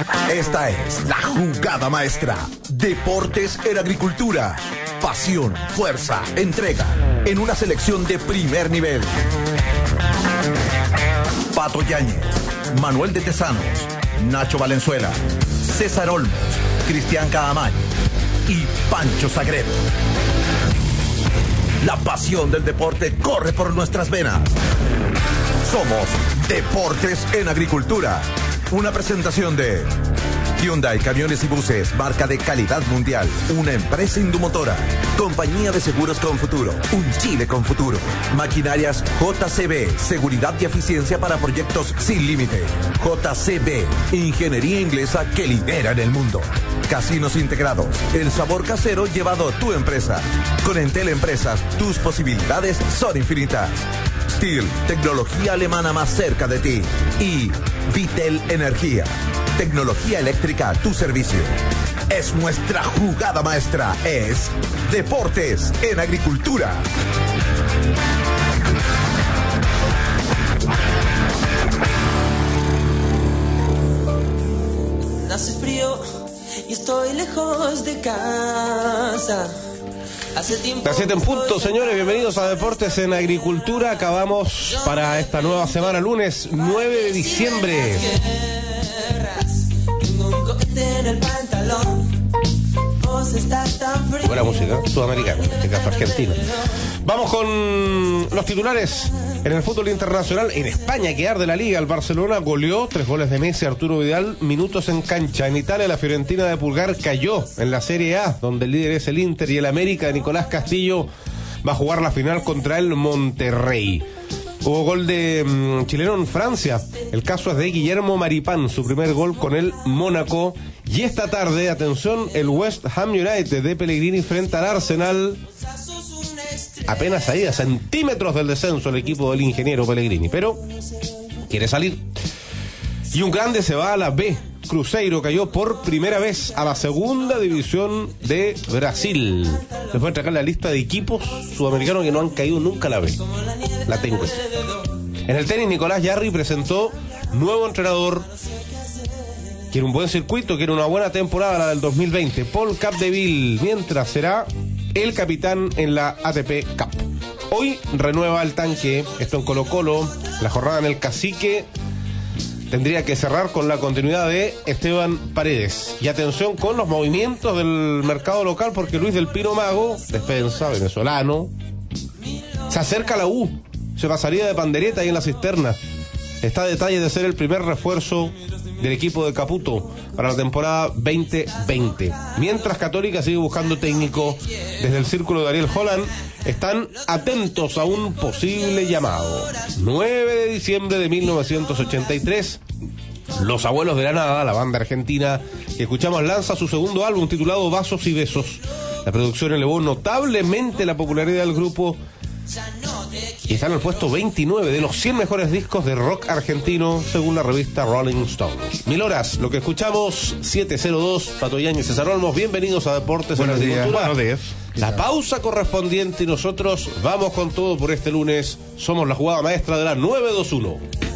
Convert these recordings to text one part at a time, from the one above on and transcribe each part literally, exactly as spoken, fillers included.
Esta es la jugada maestra. Deportes en agricultura. Pasión, fuerza, entrega en una selección de primer nivel. Pato Yáñez, Manuel de Tesanos, Nacho Valenzuela, César Olmos, Cristian Caamaño y Pancho Sagredo. La pasión del deporte corre por nuestras venas. Somos Deportes en Agricultura. Una presentación de Hyundai Camiones y Buses, marca de calidad mundial. Una empresa indumotora. Compañía de Seguros con Futuro. Un Chile con futuro. Maquinarias J C B. Seguridad y eficiencia para proyectos sin límite. J C B. Ingeniería inglesa que lidera en el mundo. Casinos integrados. El sabor casero llevado a tu empresa. Con Entel Empresas, tus posibilidades son infinitas. Steel, tecnología alemana más cerca de ti. Y Vitel Energía. Tecnología eléctrica a tu servicio. Es nuestra jugada maestra. Es Deportes en Agricultura. Hace frío y estoy lejos de casa. Hace tiempo. Las siete en punto, señores, bienvenidos a Deportes en Agricultura. Acabamos para esta nueva semana, lunes nueve de diciembre. Buena música, sudamericana, en este caso argentina. Vamos con los titulares. En el fútbol internacional, en España, que arde la liga, el Barcelona goleó, tres goles de Messi, Arturo Vidal, minutos en cancha. En Italia, la Fiorentina de Pulgar cayó en la Serie A, donde el líder es el Inter, y el América de Nicolás Castillo va a jugar la final contra el Monterrey. Hubo gol de um, chileno en Francia. El caso es de Guillermo Maripán, su primer gol con el Mónaco. Y esta tarde, atención, el West Ham United de Pellegrini frente al Arsenal. Apenas ahí a centímetros del descenso el equipo del ingeniero Pellegrini, pero quiere salir. Y un grande se va a la B. Cruzeiro cayó por primera vez a la segunda división de Brasil. Les voy a entregar la lista de equipos sudamericanos que no han caído nunca a la B. La tengo. En el tenis, Nicolás Jarry presentó nuevo entrenador. Quiere un buen circuito, quiere una buena temporada, la del dos mil veinte. Paul Capdeville, mientras será el capitán en la A T P Cup. Hoy renueva el tanque, esto en Colo Colo. La jornada en el Cacique tendría que cerrar con la continuidad de Esteban Paredes. Y atención con los movimientos del mercado local, porque Luis del Pino Mago, defensa venezolano, se acerca a la U. Se pasaría de pandereta ahí en la cisterna. Está a detalle de ser el primer refuerzo del equipo de Caputo para la temporada veinte veinte. Mientras Católica sigue buscando técnico, desde el círculo de Ariel Holland están atentos a un posible llamado. nueve de diciembre de mil novecientos ochenta y tres, Los Abuelos de la Nada, la banda argentina que escuchamos, lanza su segundo álbum titulado Vasos y Besos. La producción elevó notablemente la popularidad del grupo y está en el puesto veintinueve de los cien mejores discos de rock argentino, según la revista Rolling Stones. Mil horas, lo que escuchamos, siete cero dos, Pato Yáñez, César Olmos, bienvenidos a Deportes en Agricultura. Buenos días. La pausa correspondiente y nosotros vamos con todo por este lunes. Somos la jugada maestra de la nueve dos uno.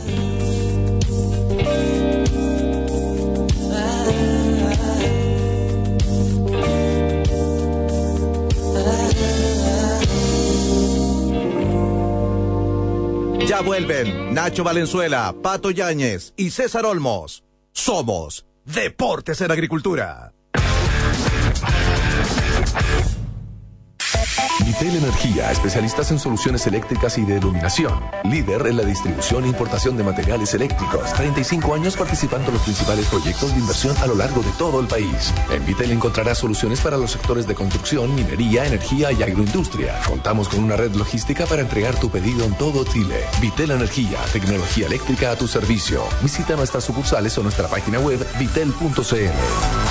Ya vuelven Nacho Valenzuela, Pato Yáñez y César Olmos. Somos Deportes en Agricultura. Vitel Energía, especialistas en soluciones eléctricas y de iluminación. Líder en la distribución e importación de materiales eléctricos. treinta y cinco años participando en los principales proyectos de inversión a lo largo de todo el país. En Vitel encontrarás soluciones para los sectores de construcción, minería, energía y agroindustria. Contamos con una red logística para entregar tu pedido en todo Chile. Vitel Energía, tecnología eléctrica a tu servicio. Visita nuestras sucursales o nuestra página web vitel punto c l.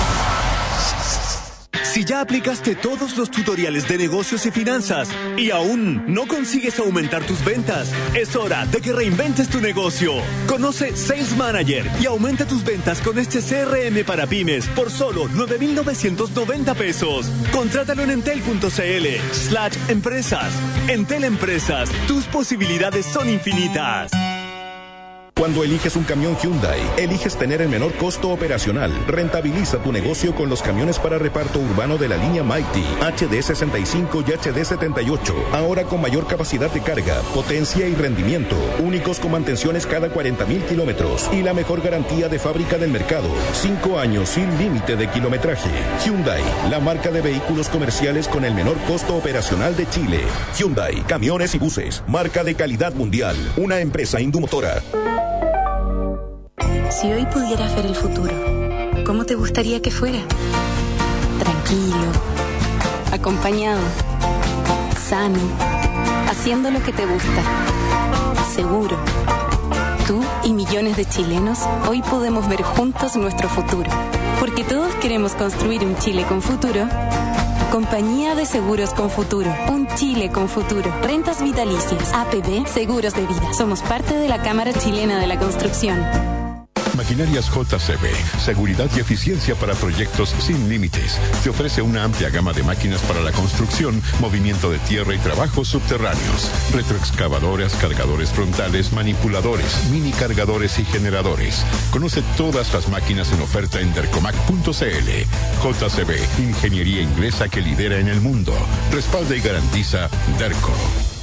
Si ya aplicaste todos los tutoriales de negocios y finanzas y aún no consigues aumentar tus ventas, es hora de que reinventes tu negocio. Conoce Sales Manager y aumenta tus ventas con este C R M para pymes por solo nueve mil novecientos noventa pesos. Contrátalo en entel punto c l slash empresas. Entel Empresas, tus posibilidades son infinitas. Cuando eliges un camión Hyundai, eliges tener el menor costo operacional. Rentabiliza tu negocio con los camiones para reparto urbano de la línea Mighty, H D sesenta y cinco y H D setenta y ocho. Ahora con mayor capacidad de carga, potencia y rendimiento. Únicos con mantenciones cada cuarenta mil kilómetros. Y la mejor garantía de fábrica del mercado. Cinco años sin límite de kilometraje. Hyundai, la marca de vehículos comerciales con el menor costo operacional de Chile. Hyundai, camiones y buses. Marca de calidad mundial. Una empresa Indumotora. Si hoy pudieras ver el futuro, ¿cómo te gustaría que fuera? Tranquilo, acompañado, sano, haciendo lo que te gusta, seguro. Tú y millones de chilenos hoy podemos ver juntos nuestro futuro, porque todos queremos construir un Chile con futuro. Compañía de Seguros con Futuro. Un Chile con futuro. Rentas vitalicias. A P B Seguros de Vida. Somos parte de la Cámara Chilena de la Construcción. Maquinarias J C B, seguridad y eficiencia para proyectos sin límites. Te ofrece una amplia gama de máquinas para la construcción, movimiento de tierra y trabajos subterráneos. Retroexcavadoras, cargadores frontales, manipuladores, mini cargadores y generadores. Conoce todas las máquinas en oferta en dercomac punto c l. J C B, ingeniería inglesa que lidera en el mundo. Respalda y garantiza Derco.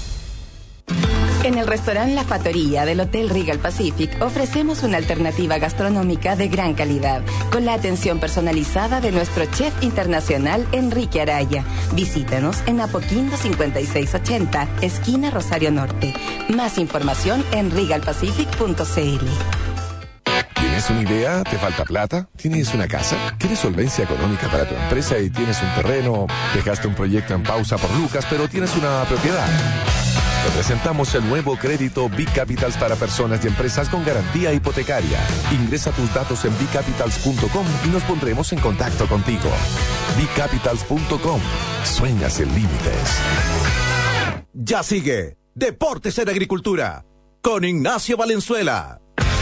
En el restaurante La Fattoria del Hotel Regal Pacific ofrecemos una alternativa gastronómica de gran calidad, con la atención personalizada de nuestro chef internacional Enrique Araya. Visítanos en Apoquindo cincuenta y seis ochenta, esquina Rosario Norte. Más información en regal pacific punto c l. ¿Tienes una idea? ¿Te falta plata? ¿Tienes una casa? ¿Quieres solvencia económica para tu empresa y tienes un terreno? ¿Dejaste un proyecto en pausa por Lucas, pero tienes una propiedad? Te presentamos el nuevo crédito B-Capitals para personas y empresas con garantía hipotecaria. Ingresa tus datos en b capitals punto com y nos pondremos en contacto contigo. b capitals punto com. Sueñas sin límites. Ya sigue Deportes en Agricultura con Ignacio Valenzuela.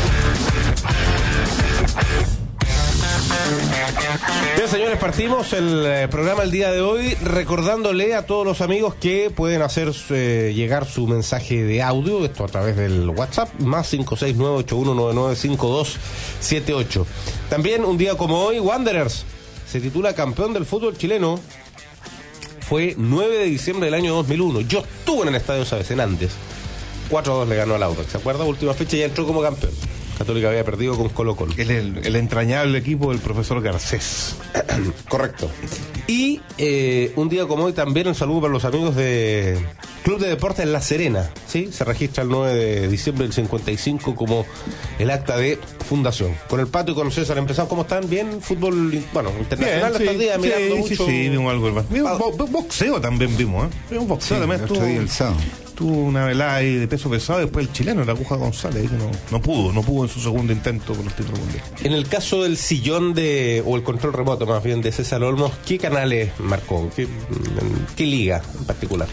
Bien, señores, partimos el eh, programa el día de hoy recordándole a todos los amigos que pueden hacer eh, llegar su mensaje de audio, esto a través del WhatsApp, más cinco seis nueve ocho uno nueve nueve cinco dos siete ocho. También un día como hoy, Wanderers se titula campeón del fútbol chileno. Fue nueve de diciembre del año dos mil uno. Yo estuve en el Estadio Savesen antes. cuatro a dos le ganó al Audax, ¿se acuerda? Última fecha, ya entró como campeón. Católica había perdido con Colo Colo. El, el, el entrañable equipo del profesor Garcés. Correcto. Y eh, un día como hoy también un saludo para los amigos de Club de Deportes La Serena. ¿Sí? Se registra el nueve de diciembre del cincuenta y cinco como el acta de fundación. Con el Pato y con César empezamos. ¿Cómo están? ¿Bien? Fútbol, bueno, internacional bien, estos sí, días, mirando sí, mucho. Sí, sí, vimos algo. Vimos bo- boxeo también vimos, ¿eh? Vimos boxeo sí, también. El otro tuvo, día el sábado. tuvo una velada ahí de peso pesado, después el chileno, la Aguja González, ahí que no, no pudo, no pudo en su segundo intento con los títulos mundiales. En el caso del sillón de, o el control remoto más bien, de César Olmos, ¿qué canales marcó? ¿Qué, qué liga en particular?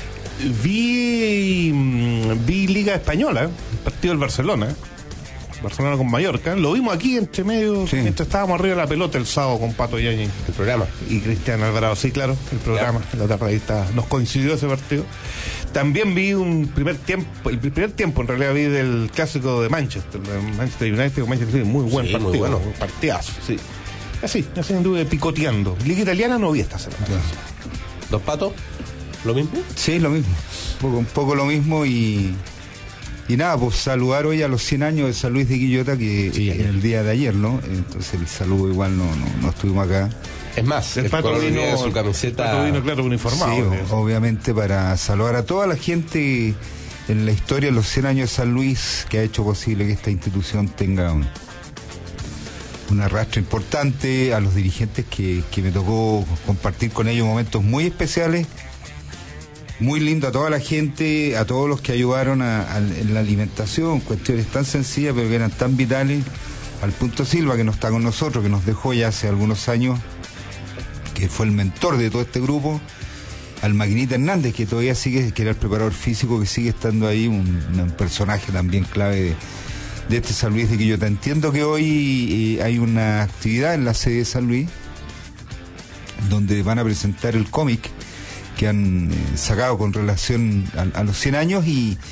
Vi vi Liga Española, el partido del Barcelona, Barcelona con Mallorca. Lo vimos aquí entre medio, sí. Mientras estábamos arriba de la pelota el sábado con Pato Yañez. El programa. Y Cristian Alvarado, sí, claro, el programa. Ya. La tarde ahí está, nos coincidió ese partido. También vi un primer tiempo, el primer tiempo en realidad vi del clásico de Manchester, de Manchester United con Manchester City, muy buen sí, partido, muy bueno. Un partidazo, sí. Así, así anduve picoteando. Liga Italiana no vi esta semana. Claro. ¿Dos Patos? ¿Lo mismo? Sí, lo mismo. Un poco, un poco lo mismo y... Y nada, pues saludar hoy a los cien años de San Luis de Quillota, que sí, en el día de ayer, ¿no? Entonces el saludo igual no, no, no estuvimos acá. Es más, el, el Pato vino, su camiseta... el Pato vino, claro, uniformado. Sí, obviamente para saludar a toda la gente en la historia de los cien años de San Luis que ha hecho posible que esta institución tenga un, un arrastre importante, a los dirigentes que, que me tocó compartir con ellos momentos muy especiales. Muy lindo a toda la gente, a todos los que ayudaron a, a, en la alimentación, cuestiones tan sencillas pero que eran tan vitales. Al Punto Silva, que no está con nosotros, que nos dejó ya hace algunos años, que fue el mentor de todo este grupo. Al Maquinita Hernández, que todavía sigue, que era el preparador físico, que sigue estando ahí, un, un personaje también clave de, de este San Luis de Quillota. Entiendo que hoy eh, hay una actividad en la sede de San Luis, donde van a presentar el cómic que han eh, sacado con relación a, a los cien años y,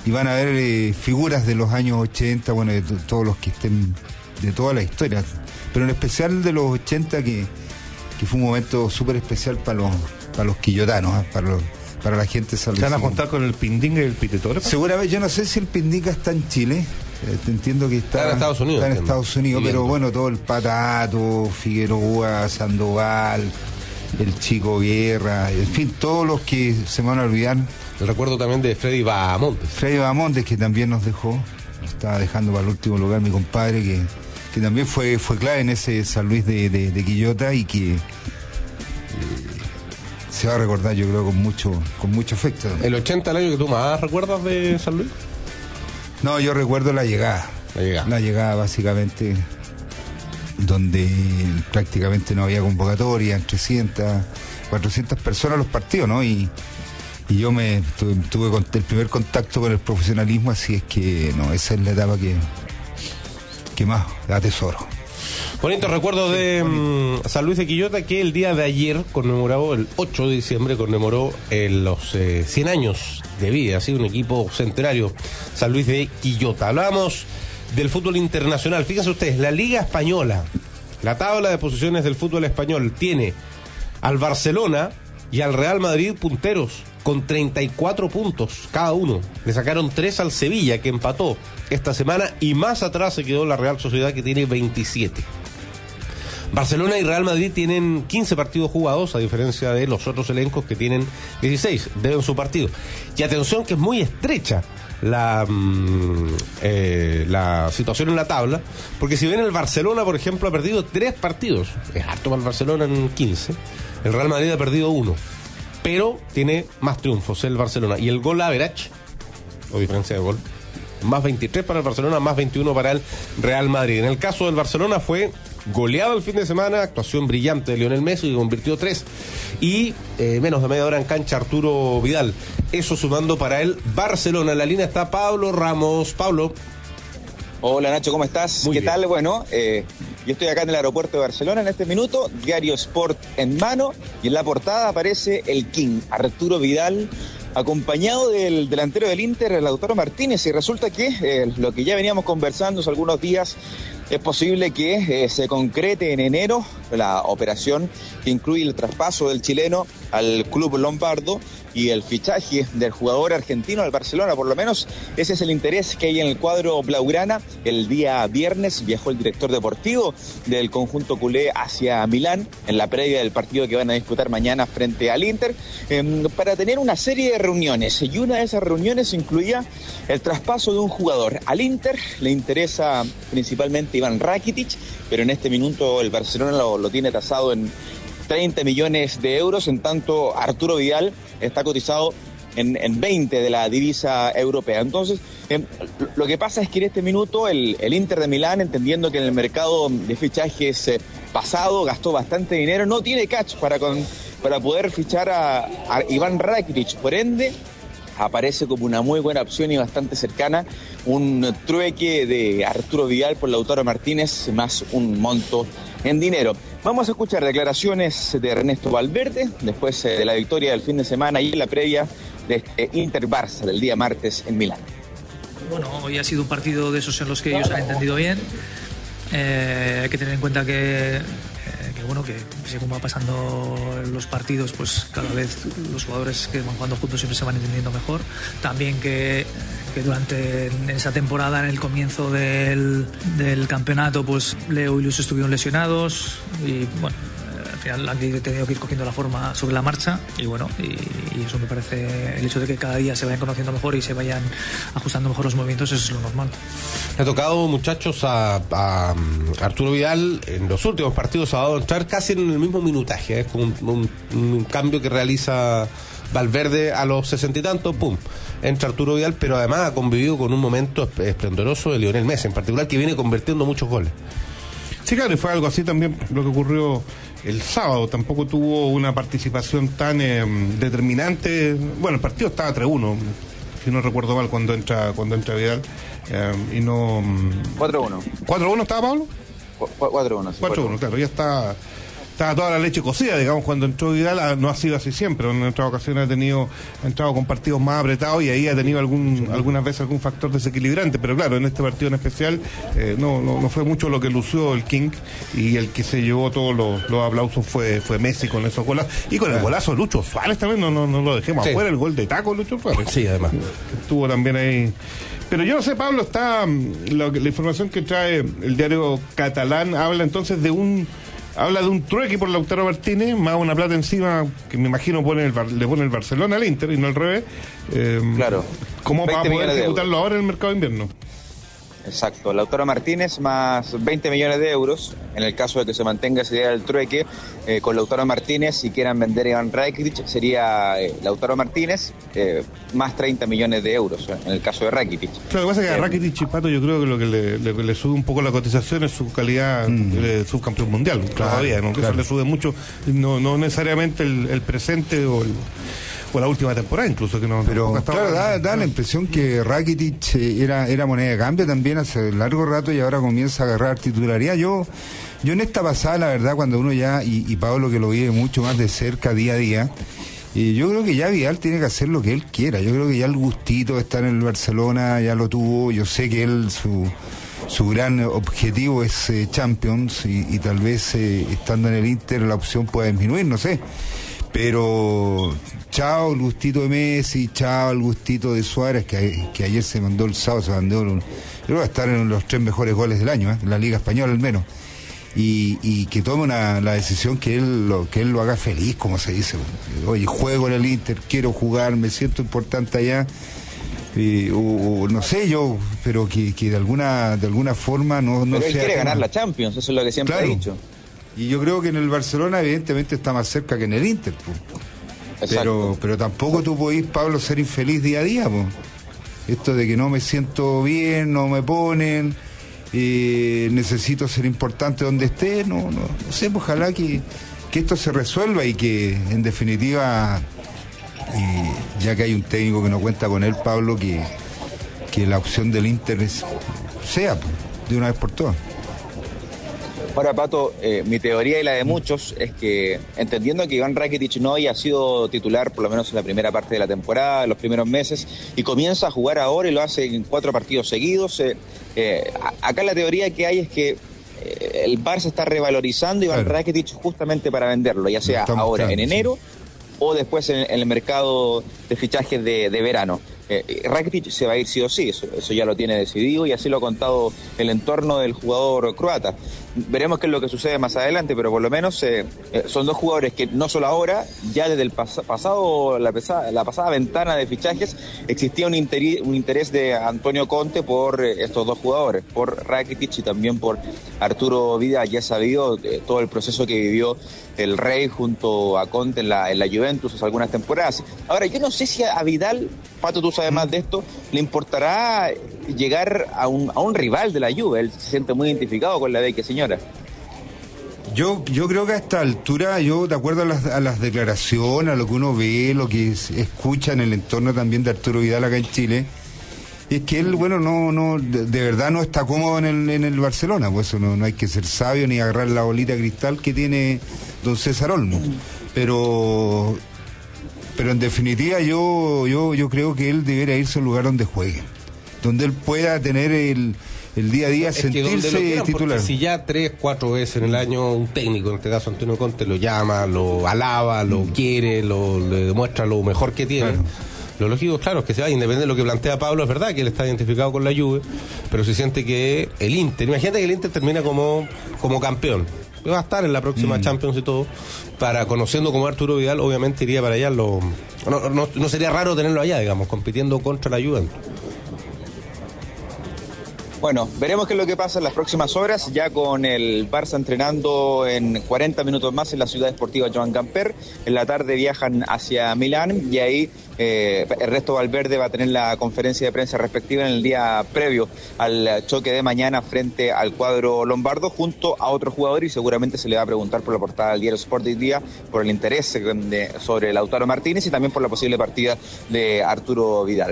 y van a ver eh, figuras de los años ochenta, bueno, de t- todos los que estén, de toda la historia, pero en especial de los ochenta, que, que fue un momento súper especial para los, para los quillotanos, ¿eh? para los, para la gente saludable. ¿Se van a juntar con el Pindinga y el Pititore? Seguramente, yo no sé si el Pindinga está en Chile, eh, entiendo que está, está en Estados Unidos. Está en entiendo. Estados Unidos, Viviendo. pero bueno, todo el Patato, Figueroa, Sandoval, el Chico Guerra, en fin, todos los que se me van a olvidar. El recuerdo también de Freddy Bahamontes. Freddy Bahamontes, que también nos dejó, nos estaba dejando para el último lugar mi compadre, que, que también fue, fue clave en ese San Luis de, de, de Quillota y que eh, se va a recordar, yo creo, con mucho, con mucho afecto. ¿El ochenta el año que tú más recuerdas de San Luis? No, yo recuerdo la llegada. La llegada. La llegada, básicamente, donde prácticamente no había convocatoria, en trescientas, cuatrocientas personas los partidos, ¿no? Y, y yo me tuve, tuve con- el primer contacto con el profesionalismo, así es que, no, esa es la etapa que, que más atesoro. Bonito recuerdo de mm, San Luis de Quillota, que el día de ayer conmemoró, el ocho de diciembre, conmemoró eh, los eh, cien años de vida, así un equipo centenario, San Luis de Quillota. Hablábamos del fútbol internacional. Fíjense ustedes, la Liga Española, la tabla de posiciones del fútbol español, tiene al Barcelona y al Real Madrid punteros con treinta y cuatro puntos cada uno. Le sacaron tres al Sevilla, que empató esta semana, y más atrás se quedó la Real Sociedad, que tiene veintisiete. Barcelona y Real Madrid tienen quince partidos jugados, a diferencia de los otros elencos que tienen dieciséis, deben su partido. Y atención, que es muy estrecha la, mm, eh, la situación en la tabla, porque si ven, el Barcelona, por ejemplo, ha perdido tres partidos, es harto para el Barcelona en quince, el Real Madrid ha perdido uno, pero tiene más triunfos el Barcelona, y el gol average, o diferencia de gol, más veintitrés para el Barcelona, más veintiuno para el Real Madrid. En el caso del Barcelona fue goleado el fin de semana, actuación brillante de Lionel Messi, que convirtió tres, y eh, menos de media hora en cancha Arturo Vidal. Eso sumando para el Barcelona. En la línea está Pablo Ramos. Pablo. Hola Nacho, ¿cómo estás? Muy ¿Qué bien. tal? Bueno, eh, yo estoy acá en el aeropuerto de Barcelona en este minuto, Diario Sport en mano, y en la portada aparece el King, Arturo Vidal, acompañado del delantero del Inter, Lautaro Martínez, y resulta que eh, lo que ya veníamos conversando hace algunos días, es posible que eh, se concrete en enero la operación que incluye el traspaso del chileno al club lombardo y el fichaje del jugador argentino al Barcelona. Por lo menos ese es el interés que hay en el cuadro blaugrana. El día viernes viajó el director deportivo del conjunto culé hacia Milán en la previa del partido que van a disputar mañana frente al Inter, eh, para tener una serie de reuniones, y una de esas reuniones incluía el traspaso de un jugador. Al Inter le interesa principalmente Iván Rakitic, pero en este minuto el Barcelona lo, lo tiene tasado en treinta millones de euros, en tanto Arturo Vidal está cotizado en, en veinte de la divisa europea. Entonces, eh, lo que pasa es que en este minuto el, el Inter de Milán, entendiendo que en el mercado de fichajes eh, pasado gastó bastante dinero, no tiene catch para, con, para poder fichar a, a Iván Rakitic. Por ende, aparece como una muy buena opción y bastante cercana un trueque de Arturo Vidal por Lautaro Martínez, más un monto en dinero. Vamos a escuchar declaraciones de Ernesto Valverde después de la victoria del fin de semana y en la previa de este Inter-Barça del día martes en Milán. Bueno, hoy ha sido un partido de esos en los que ellos han entendido bien. Eh, hay que tener en cuenta que, eh, que bueno, que según va pasando los partidos, pues cada vez los jugadores que van jugando juntos siempre se van entendiendo mejor. También que, que durante esa temporada, en el comienzo del, del campeonato, pues Leo y Luis estuvieron lesionados y bueno, al final han tenido que ir cogiendo la forma sobre la marcha, y bueno, y, y eso me parece, el hecho de que cada día se vayan conociendo mejor y se vayan ajustando mejor los movimientos, eso es lo normal. Le ha tocado, muchachos, a, a Arturo Vidal en los últimos partidos, ha dado entrar casi en el mismo minutaje, es como un, un, un cambio que realiza Valverde a los sesenta y tantos, pum, entra Arturo Vidal, pero además ha convivido con un momento esplendoroso de Lionel Messi, en particular, que viene convirtiendo muchos goles. Sí, claro, y fue algo así también lo que ocurrió el sábado. Tampoco tuvo una participación tan eh, determinante. Bueno, el partido estaba tres uno, si no recuerdo mal, cuando entra cuando entra Vidal. Eh, y no... cuatro uno. ¿cuatro uno estaba, Pablo? cuatro uno, sí, cuatro uno, claro, ya está estaba toda la leche cocida, digamos, cuando entró Vidal. No ha sido así siempre, en otras ocasiones ha tenido ha entrado con partidos más apretados y ahí ha tenido algún algunas veces algún factor desequilibrante, pero claro, en este partido en especial eh, no, no no fue mucho lo que lució el King, y el que se llevó todos los, los aplausos fue fue Messi con esos golazos, y con el golazo de Lucho Suárez también, no no, no lo dejemos sí. afuera, el gol de taco de Lucho Suárez. Sí, además. Estuvo también ahí. Pero yo no sé, Pablo, está lo, la información que trae el diario catalán habla entonces de un habla de un trueque por Lautaro Martínez, más una plata encima que me imagino pone el, le pone el Barcelona al Inter y no al revés. Eh, claro. ¿Cómo va a poder ejecutarlo ahora en el mercado de invierno? Exacto, Lautaro Martínez más veinte millones de euros, en el caso de que se mantenga esa idea del trueque, eh, con Lautaro Martínez, si quieran vender a Iván Rakitic, sería eh, Lautaro Martínez eh, más treinta millones de euros, en el caso de Rakitic. Claro, lo que pasa es que a Rakitic, Chipato, yo creo que lo que le, le, le sube un poco la cotización es su calidad mm. de subcampeón mundial, claro, todavía, ¿no? Que claro. Eso le sube mucho, no, no necesariamente el, el presente o el... o la última temporada incluso que no. Pero claro, da, da la impresión que Rakitic era, era moneda de cambio también hace largo rato y ahora comienza a agarrar titularidad. Yo yo en esta pasada, la verdad, cuando uno ya, y, y Pablo que lo vive mucho más de cerca día a día, y yo creo que ya Vidal tiene que hacer lo que él quiera. Yo creo que ya el gustito de estar en el Barcelona ya lo tuvo. Yo sé que él su su gran objetivo es eh, Champions y, y tal vez eh, estando en el Inter la opción pueda disminuir, no sé. Pero chao el gustito de Messi, chao el gustito de Suárez, que, que ayer se mandó el sábado, se mandó, yo creo que va a estar en los tres mejores goles del año, ¿eh? En la Liga Española al menos. Y, y que tome una, la decisión que él, lo, que él lo haga feliz, como se dice. Oye, juego en el Inter, quiero jugar, me siento importante allá. Y, o, o, no sé yo, pero que, que de alguna de alguna forma no, no pero él sea quiere como... ganar la Champions, eso es lo que siempre claro. ha dicho. Y yo creo que en el Barcelona evidentemente está más cerca que en el Inter, pues. Pero, pero tampoco tú podés, Pablo, ser infeliz día a día, pues. Esto de que no me siento bien, no me ponen, eh, necesito ser importante donde esté, no, no, no sé, pues, ojalá que, que esto se resuelva y que en definitiva, eh, ya que hay un técnico que no cuenta con él, Pablo, que, que la opción del Inter es, sea, pues, de una vez por todas. Ahora, Pato, eh, mi teoría y la de muchos es que, entendiendo que Iván Rakitic no haya sido titular, por lo menos en la primera parte de la temporada, en los primeros meses, y comienza a jugar ahora y lo hace en cuatro partidos seguidos, eh, eh, acá la teoría que hay es que eh, el Barça está revalorizando Iván claro. Rakitic justamente para venderlo, ya sea ahora en enero sí. o después en, en el mercado de fichajes de, de verano. Eh, Rakitic se va a ir sí o sí, eso, eso ya lo tiene decidido y así lo ha contado el entorno del jugador croata. Veremos qué es lo que sucede más adelante, pero por lo menos eh, eh, son dos jugadores que no solo ahora, ya desde el pas- pasado la, pesa- la pasada ventana de fichajes existía un, interi- un interés de Antonio Conte por eh, estos dos jugadores, por Rakitic y también por Arturo Vidal. Ya sabido eh, todo el proceso que vivió el Rey junto a Conte en la, en la Juventus hace algunas temporadas. Ahora, yo no sé si a, a Vidal, Pato, tú sabes más de esto, le importará llegar a un, a un rival de la Juve. Él se siente muy identificado con la vecchia señora. Yo yo creo que a esta altura, yo de acuerdo a las, a las declaraciones, a lo que uno ve, lo que se escucha en el entorno también de Arturo Vidal acá en Chile, es que él, bueno, no no de, de verdad no está cómodo en el, en el Barcelona, pues eso no, no hay que ser sabio ni agarrar la bolita de cristal que tiene don César Olmo, pero pero en definitiva yo yo yo creo que él debería irse a un lugar donde juegue, donde él pueda tener el el día a día, es sentirse quieran, titular. Si ya tres, cuatro veces en el año un técnico, en este caso Antonio Conte, lo llama, lo alaba, lo mm. quiere, lo, le demuestra lo mejor que tiene. Claro. Lo lógico, claro, es que se va, independiente de lo que plantea Pablo, es verdad que él está identificado con la Juve, pero se siente que el Inter, imagínate que el Inter termina como, como campeón, va a estar en la próxima mm. Champions y todo, para conociendo como Arturo Vidal, obviamente iría para allá, lo, no, no, no sería raro tenerlo allá, digamos, compitiendo contra la Juve. Bueno, veremos qué es lo que pasa en las próximas horas, ya con el Barça entrenando en cuarenta minutos más en la ciudad deportiva Joan Gamper. En la tarde viajan hacia Milán y ahí eh, Ernesto Valverde va a tener la conferencia de prensa respectiva en el día previo al choque de mañana frente al cuadro lombardo, junto a otro jugador, y seguramente se le va a preguntar por la portada del diario Sport hoy día por el interés de, sobre Lautaro Martínez y también por la posible partida de Arturo Vidal.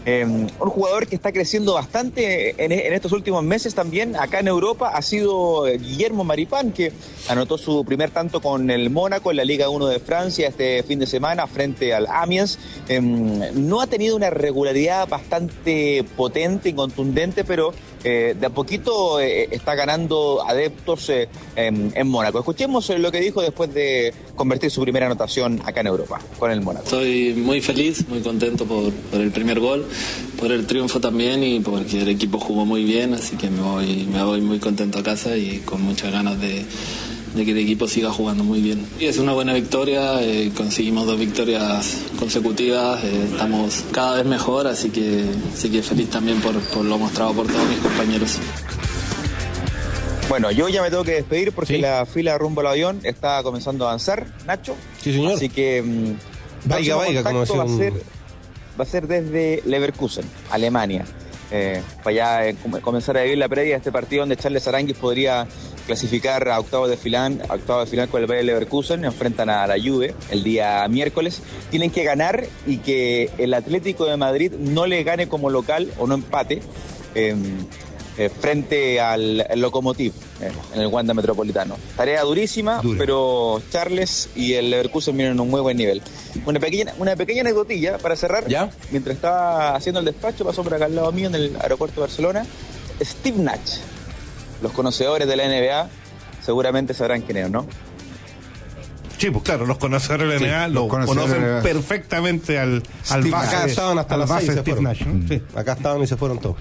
Eh, un jugador que está creciendo bastante en, en estos últimos meses también acá en Europa ha sido Guillermo Maripán, que anotó su primer tanto con el Mónaco en la Liga uno de Francia este fin de semana frente al Amiens. Eh, no ha tenido una regularidad bastante potente y contundente, pero eh, de a poquito eh, está ganando adeptos eh, en, en Mónaco. Escuchemos lo que dijo después de convertir su primera anotación acá en Europa con el Mónaco. Estoy muy feliz, muy contento por, por el primer gol, por el triunfo también y porque el equipo jugó muy bien, así que me voy, me voy muy contento a casa y con muchas ganas de, de que el equipo siga jugando muy bien. Y es una buena victoria, eh, conseguimos dos victorias consecutivas, eh, estamos cada vez mejor, así que, así que feliz también por, por lo mostrado por todos mis compañeros. Bueno, yo ya me tengo que despedir porque ¿sí? La fila rumbo al avión está comenzando a avanzar, Nacho. Sí, señor. Así que vaya, vaya, como decía va a ser va a ser desde Leverkusen, Alemania. Eh, para allá eh, comenzar a vivir la previa de este partido donde Charles Aranguis podría clasificar a octavos de final, a octavos de final con el Bayer Leverkusen. Enfrentan a la Juve el día miércoles. Tienen que ganar y que el Atlético de Madrid no le gane como local o no empate eh, eh, frente al, al Lokomotiv eh, en el Wanda Metropolitano. Tarea durísima, Dura. Pero Charles y el Leverkusen vienen en un muy buen nivel. Una pequeña, una pequeña anecdotilla para cerrar. ¿Ya? Mientras estaba haciendo el despacho, pasó por acá al lado mío en el aeropuerto de Barcelona, Steve Nash. Los conocedores de la N B A seguramente sabrán quién es, ¿no? Sí, pues claro, los conocedores de la N B A sí, lo conocen N B A. Perfectamente al, al Steve, base. Acá estaban hasta las seis, Steve Nash, ¿no? mm. Sí, acá estaban y se fueron todos.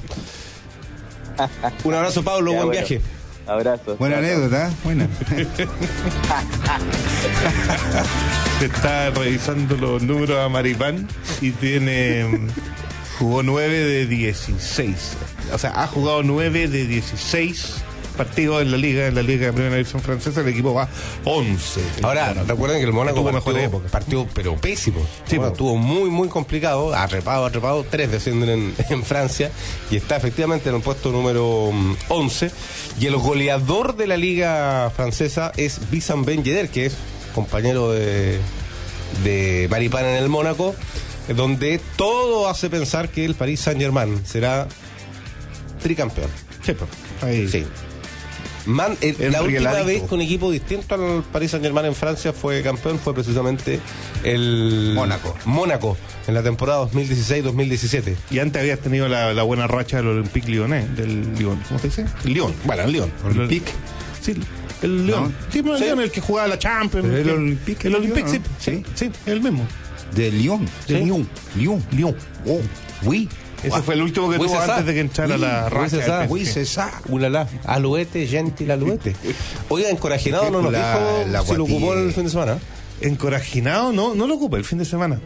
Un abrazo, Pablo, ya, buen bueno. viaje. Abrazo. Buena anécdota, buena. Se está revisando los números a Maripán y tiene jugó nueve de dieciséis. O sea, ha jugado nueve de dieciséis partidos en la liga, en la liga de primera división francesa. El equipo va once. Ahora, bueno, recuerden que el Mónaco partió, mejor partió pero pésimo. Sí, bueno, estuvo muy, muy complicado. Arrepado, arrepado. Tres descienden en, en Francia y está efectivamente en el puesto número once. Y el goleador de la liga francesa es Wissam Ben Yedder, que es compañero de, de Maripán en el Mónaco, donde todo hace pensar que el Paris Saint-Germain será tricampeón. Sí, ahí. Sí. Man, eh, la última vez que un equipo distinto al Paris Saint-Germain en Francia fue campeón fue precisamente el Mónaco. Mónaco en la temporada dos mil dieciséis dos mil diecisiete. Y antes habías tenido la, la buena racha del Olympique Lyonnais, del Lyon, ¿cómo se dice? El Lyon. Bueno, el Lyon. Olympique. Sí, el Lyon. No. Sí, el sí. Lyon, el que jugaba la Champions. Pero el Olympique. El Olympique, sí, ¿no? sí, sí, sí, el mismo. De Lyon. De ¿Sí? Lyon. Lyon. Lyon. Oh, oui. Ese fue el último que oui, tuvo antes de que entrara oui, la racha. Oui, c'est ça. Ulala, aluete, gentil aluete. Oiga, encorajinado no nos la, dijo la si lo ocupó el fin de semana. Encorajinado no, no lo ocupó el fin de semana.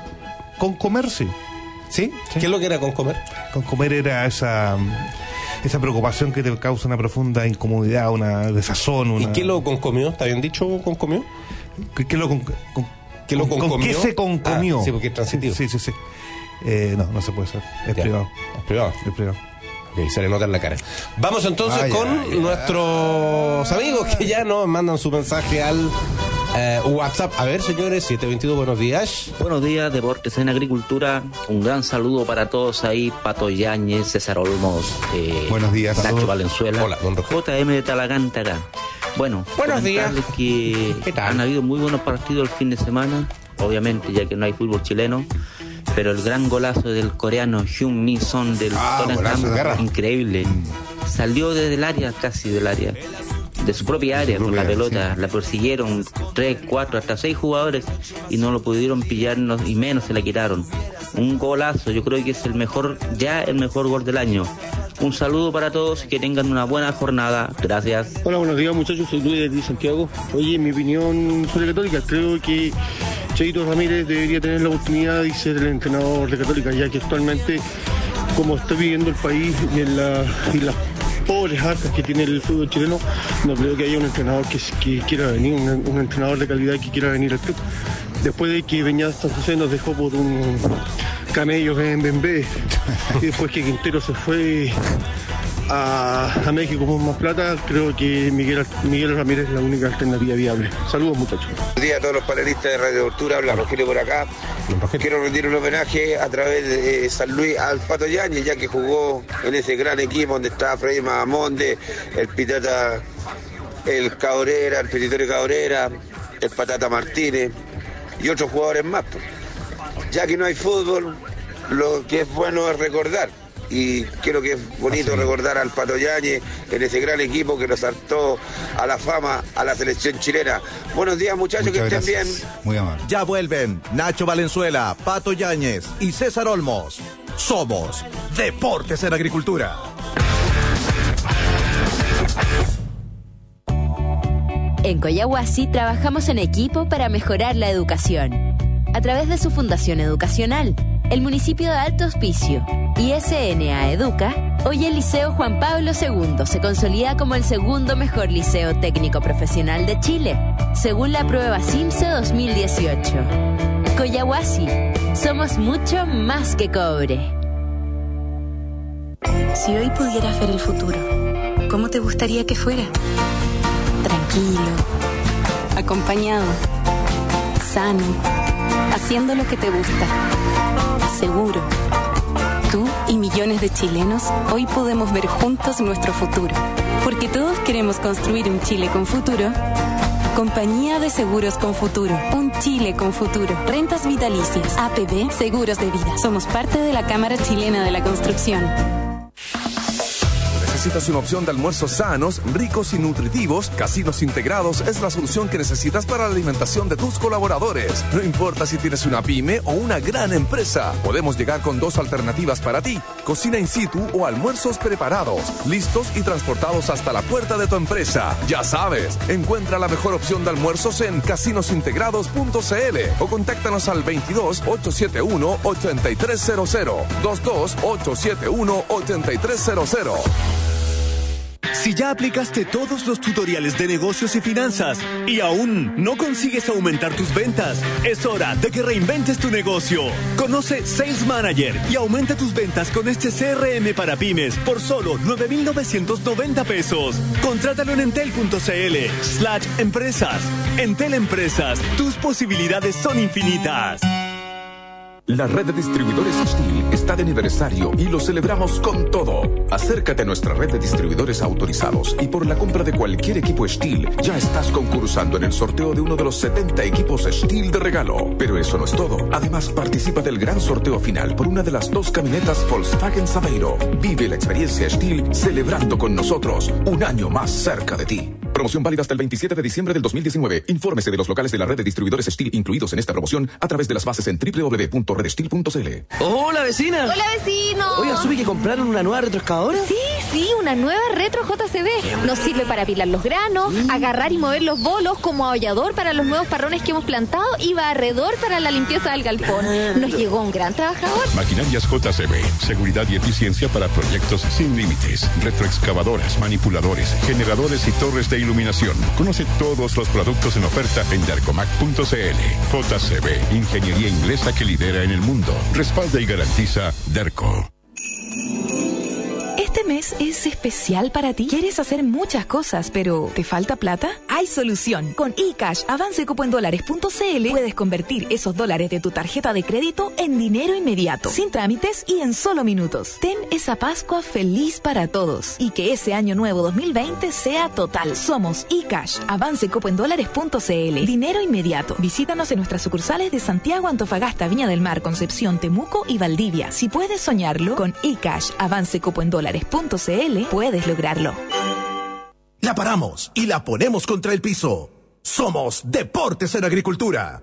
Con comer sí. ¿Sí? ¿Sí? ¿Qué es lo que era con comer? Con comer era esa esa preocupación que te causa una profunda incomodidad, una desazón. Una... ¿Y qué lo concomió? ¿Está bien dicho concomió? ¿Qué, qué lo con, con, ¿Qué lo con, concomió? ¿Con qué se concomió? Ah, sí, porque es transitivo. Sí, sí, sí. Eh, no, no se puede hacer. Es ya. privado. Es privado. Es privado. Okay, se le nota en la cara. Vamos entonces ay, con ay, nuestros ay. amigos que ya nos mandan su mensaje al eh, WhatsApp. A ver, señores, siete veintidós, buenos días. Buenos días, Deportes en Agricultura. Un gran saludo para todos ahí. Pato Yáñez, César Olmos, eh, buenos días, Nacho saludos. Valenzuela. Hola, don Rojo. J M de Talagante acá. Bueno, buenos días. Que han habido muy buenos partidos el fin de semana, obviamente, ya que no hay fútbol chileno. Pero el gran golazo del coreano Hyun Min Son del ah, Tottenham, increíble. Mm. Salió desde el área, casi del área, de su propia área, su con propia la pelota. Sí. La persiguieron tres, cuatro, hasta seis jugadores y no lo pudieron pillarnos y menos se la quitaron. Un golazo, yo creo que es el mejor, ya el mejor gol del año. Un saludo para todos y que tengan una buena jornada. Gracias. Hola, buenos días muchachos, soy Luis de Santiago. Oye, mi opinión sobre Católica, creo que Cheito Ramírez debería tener la oportunidad de ser el entrenador de Católica, ya que actualmente, como está viviendo el país y, en la, y las pobres arcas que tiene el fútbol chileno, no creo que haya un entrenador que, que quiera venir, un, un entrenador de calidad que quiera venir al club. Después de que Beñat San José nos dejó por un camello en Bembé, y después que Quintero se fue, a, a México por más plata, creo que Miguel, Miguel Ramírez es la única alternativa viable. Saludos, muchachos. Buenos días a todos los panelistas de Radio Cultura, habla Rogelio por acá. Quiero rendir un homenaje a través de San Luis al Pato Yáñez, ya que jugó en ese gran equipo donde estaba Freddy Magamonde, el Pitata, el Cabrera, el Petitorio Cabrera, el Patata Martínez y otros jugadores más. Ya que no hay fútbol, lo que es bueno es recordar. Y creo que es bonito recordar al Pato Yáñez en ese gran equipo que nos saltó a la fama a la selección chilena. Buenos días, muchachos, Muchas que estén gracias. bien. Muy amable. Ya vuelven Nacho Valenzuela, Pato Yáñez y César Olmos. Somos Deportes en Agricultura. En Coyahuasi trabajamos en equipo para mejorar la educación. A través de su fundación educacional, el municipio de Alto Hospicio y S N A Educa, hoy el Liceo Juan Pablo segundo se consolida como el segundo mejor liceo técnico profesional de Chile, según la prueba CIMSE dos mil dieciocho. Coyahuasi, somos mucho más que cobre. Si hoy pudieras ver el futuro, ¿cómo te gustaría que fuera? Tranquilo, acompañado, sano, haciendo lo que te gusta, seguro. Tú y millones de chilenos hoy podemos ver juntos nuestro futuro, porque todos queremos construir un Chile con futuro. Compañía de Seguros con Futuro, un Chile con futuro. Rentas vitalicias, A P B, seguros de vida. Somos parte de la Cámara Chilena de la Construcción. ¿Necesitas una opción de almuerzos sanos, ricos y nutritivos? Casinos Integrados es la solución que necesitas para la alimentación de tus colaboradores. No importa si tienes una pyme o una gran empresa, podemos llegar con dos alternativas para ti: cocina in situ o almuerzos preparados, listos y transportados hasta la puerta de tu empresa. Ya sabes, encuentra la mejor opción de almuerzos en casinos integrados punto c l o contáctanos al veintidós, ochocientos setenta y uno, ochenta y tres cero cero, veintidós, ochocientos setenta y uno, ochenta y tres cero cero. Si ya aplicaste todos los tutoriales de negocios y finanzas y aún no consigues aumentar tus ventas, es hora de que reinventes tu negocio. Conoce Sales Manager y aumenta tus ventas con este C R M para pymes por solo nueve mil novecientos noventa pesos. Contrátalo en entel punto c l slash empresas. Entel Empresas, tus posibilidades son infinitas. La red de distribuidores Steel está de aniversario y lo celebramos con todo. Acércate a nuestra red de distribuidores autorizados y por la compra de cualquier equipo Steel ya estás concursando en el sorteo de uno de los setenta equipos Steel de regalo. Pero eso no es todo. Además, participa del gran sorteo final por una de las dos camionetas Volkswagen Saveiro. Vive la experiencia Steel celebrando con nosotros un año más cerca de ti. Promoción válida hasta el veintisiete de diciembre del dos mil diecinueve. Infórmese de los locales de la red de distribuidores Steel incluidos en esta promoción a través de las bases en doble u doble u doble u punto red steel punto c l. Hola, vecina. Hola, vecino. Oiga, ¿supe que compraron una nueva retroexcavadora? Sí, sí, una nueva retro J C B. Nos sirve para apilar los granos, mm. agarrar y mover los bolos, como ahollador para los nuevos parrones que hemos plantado y barredor para la limpieza del galpón. Nos llegó un gran trabajador. Maquinarias J C B. Seguridad y eficiencia para proyectos sin límites. Retroexcavadoras, manipuladores, generadores y torres de iluminación. Conoce todos los productos en oferta en dercomac punto c l. J C B, ingeniería inglesa que lidera en el mundo. Respalda y garantiza Derco. Este mes es especial para ti. Quieres hacer muchas cosas, pero ¿te falta plata? Hay solución. Con eCash, avance cupo en dólares punto c l, puedes convertir esos dólares de tu tarjeta de crédito en dinero inmediato, sin trámites y en solo minutos. Ten esa Pascua feliz para todos y que ese año nuevo dos mil veinte sea total. Somos eCash, avance cupo en dólares punto c l. Dinero inmediato. Visítanos en nuestras sucursales de Santiago, Antofagasta, Viña del Mar, Concepción, Temuco y Valdivia. Si puedes soñarlo, con eCash, avance cupo en dólares punto c l puedes lograrlo. La paramos y la ponemos contra el piso. Somos Deportes en Agricultura.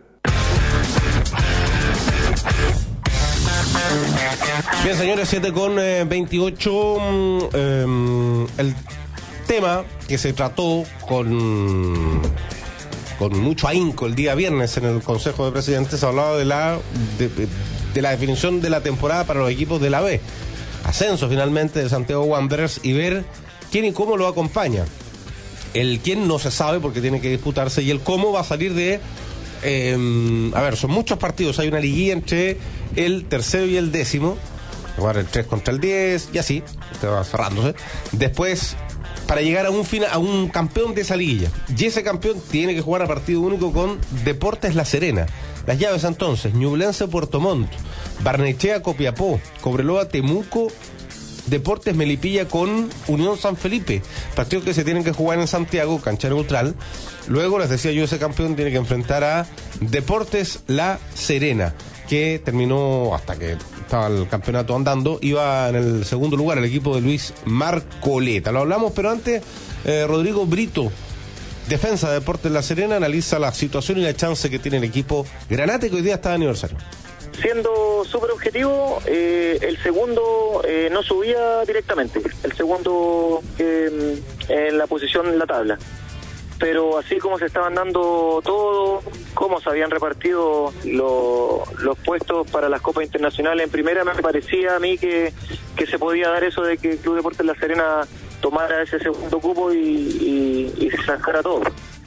Bien, señores, siete con veintiocho. Eh, el tema que se trató con con mucho ahínco el día viernes en el Consejo de Presidentes, hablaba de la de, de la definición de la temporada para los equipos de la B. Ascenso finalmente de Santiago Wanderers y ver quién y cómo lo acompaña. El quién no se sabe porque tiene que disputarse y el cómo va a salir de... Eh, a ver, son muchos partidos, hay una liguilla entre el tercero y el décimo. jugar el tres contra el diez y así, te va cerrándose. Después, para llegar a un final, a un campeón de esa liguilla. Y ese campeón tiene que jugar a partido único con Deportes La Serena. Las llaves entonces: Ñublense Puerto Montt, Barnechea Copiapó, Cobreloa Temuco, Deportes Melipilla con Unión San Felipe. Partidos que se tienen que jugar en Santiago, cancha neutral. Luego, les decía yo, ese campeón tiene que enfrentar a Deportes La Serena, que terminó, hasta que estaba el campeonato andando, iba en el segundo lugar el equipo de Luis Marcoleta. Lo hablamos, pero antes, eh, Rodrigo Brito, defensa de Deportes La Serena, analiza la situación y la chance que tiene el equipo Granate, que hoy día está de aniversario. Siendo súper objetivo, eh, el segundo eh, no subía directamente, el segundo eh, en la posición en la tabla. Pero así como se estaban dando todo, cómo se habían repartido lo, los puestos para las copas internacionales en primera, me parecía a mí que, que se podía dar eso de que el Club Deportes La Serena tomara ese segundo cupo y, y, y se sacara todo.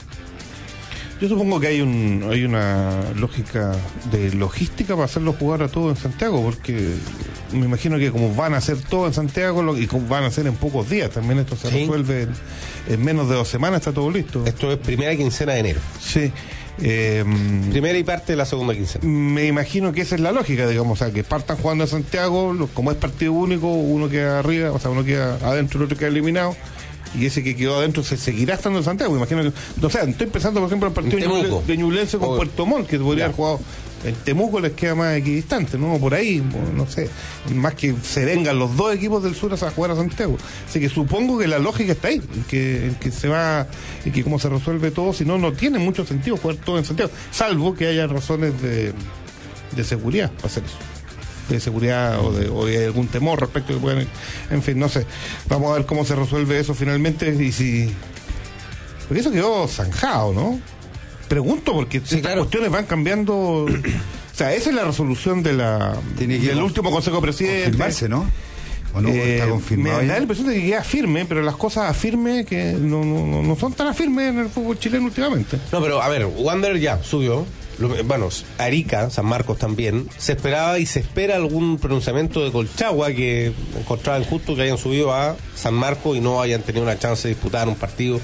Yo supongo que hay un hay una lógica de logística para hacerlo jugar a todo en Santiago, porque me imagino que como van a hacer todo en Santiago lo, y como van a hacer en pocos días, también esto se sí. resuelve en, en menos de dos semanas, está todo listo. Esto es primera quincena de enero. Sí. Eh, primera y parte de la segunda quincena. Me imagino que esa es la lógica, digamos, o sea, que partan jugando en Santiago, como es partido único, uno queda arriba, o sea, uno queda adentro, el otro queda eliminado. Y ese que quedó adentro se seguirá estando en Santiago, me imagino que... O sea, estoy pensando, por ejemplo, en el partido de Ñublense con o... Puerto Montt, que podría haber jugado en Temuco, les queda más equidistante, ¿no? Por ahí, no sé, más que se vengan los dos equipos del sur a jugar a Santiago. Así que supongo que la lógica está ahí, en que, en que se va, y que cómo se resuelve todo, si no, no tiene mucho sentido jugar todo en Santiago, salvo que haya razones de, de seguridad para hacer eso. De seguridad o de, o de algún temor respecto a que puedan, en fin, no sé, vamos a ver cómo se resuelve eso finalmente y si, porque eso quedó zanjado, ¿no? Pregunto porque sí, estas claro. cuestiones van cambiando, o sea, esa es la resolución de la del último Consejo de Presidentes. Confirmarse, ¿no? ¿O no eh, está confirmado? Me da la impresión de que queda firme, pero las cosas afirme que no, no, no son tan afirmes en el fútbol chileno últimamente. No, pero a ver, Wander ya subió. Bueno, Arica, San Marcos también, se esperaba y se espera algún pronunciamiento de Colchagua, que encontraba injusto que hayan subido a San Marcos y no hayan tenido una chance de disputar un partido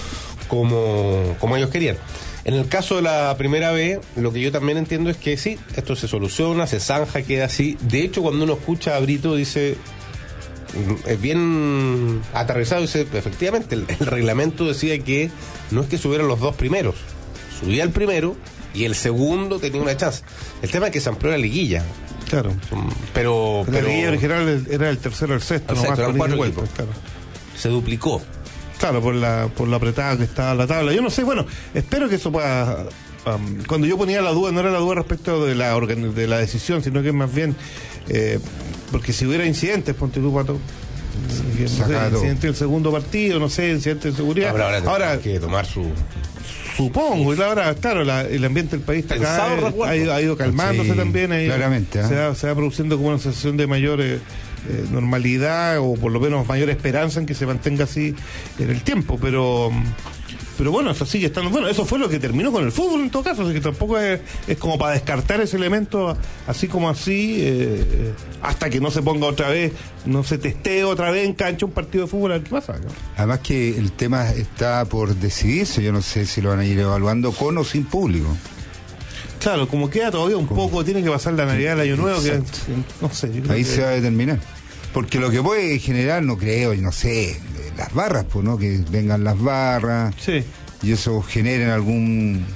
como, como ellos querían. En el caso de la primera B, lo que yo también entiendo es que sí, esto se soluciona, se zanja, queda así. De hecho, cuando uno escucha a Brito, dice, es bien aterrizado, dice, efectivamente, el, el reglamento decía que no es que subieran los dos primeros, subía el primero y el segundo tenía una chance. El tema es que se amplió la liguilla. Claro. Pero, la pero liguilla original era el tercero o el sexto. El no sexto, eran cuatro equipos, claro. Se duplicó. Claro, por la por la apretada que estaba la tabla. Yo no sé, bueno, espero que eso pueda... Um, cuando yo ponía la duda, no era la duda respecto de la organ- de la decisión, sino que más bien... Eh, porque si hubiera incidentes, ponte tú, Pato... No sé, incidente del segundo partido, no sé, incidente de seguridad. Ahora, ahora, ahora hay que tomar su... Supongo, y ahora, claro, la, el ambiente del país está acá, ha, ha, ido, ha ido calmándose sí, también, ha ido, claramente, ¿eh? se, va, se va produciendo como una sensación de mayor eh, eh, normalidad, o por lo menos mayor esperanza en que se mantenga así en el tiempo, pero pero bueno, eso sigue estando, bueno, eso fue lo que terminó con el fútbol en todo caso, así que tampoco es, es como para descartar ese elemento así como así, eh, hasta que no se ponga otra vez, no se testee otra vez en cancha un partido de fútbol, a ver qué pasa, ¿no? Además que el tema está por decidirse, yo no sé si lo van a ir evaluando con o sin público. Claro, como queda todavía un poco, tiene que pasar la Navidad, el Año Nuevo, que, no sé. Yo creo ahí que... se va a determinar. Porque lo que puede generar, no creo, no sé, las barras, pues, ¿no? Que vengan las barras. Sí. Y eso generen algún...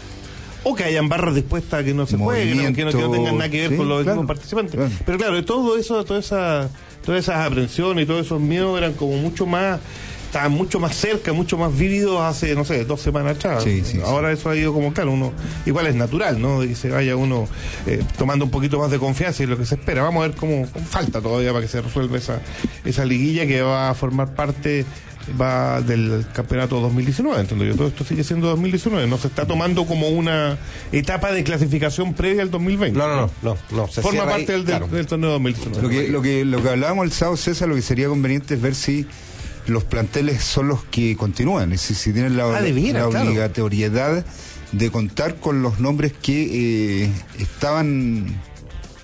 O que hayan barras dispuestas a que no se jueguen, que no, que no tengan nada que ver sí, con los claro, equipos participantes. Claro. Pero claro, todo eso, toda esa, todas esas aprensiones y todos esos miedos eran como mucho más... Estaban mucho más cerca, mucho más vívidos hace, no sé, dos semanas atrás. Sí, sí, Ahora sí. eso ha ido como, claro, uno igual es natural, ¿no? De que se vaya uno eh, tomando un poquito más de confianza y lo que se espera. Vamos a ver cómo, cómo falta todavía para que se resuelva esa, esa liguilla que va a formar parte va del campeonato dos mil diecinueve, entiendo yo. Todo esto sigue siendo dos mil diecinueve, no se está tomando como una etapa de clasificación previa al dos mil veinte. No, no, no, no, no se forma parte ahí, del, claro. del, del torneo dos mil diecinueve. Lo que, lo que, lo que hablábamos el sábado, César, lo que sería conveniente es ver si los planteles son los que continúan, es decir, si tienen la, ah, la obligatoriedad claro. de contar con los nombres que eh, estaban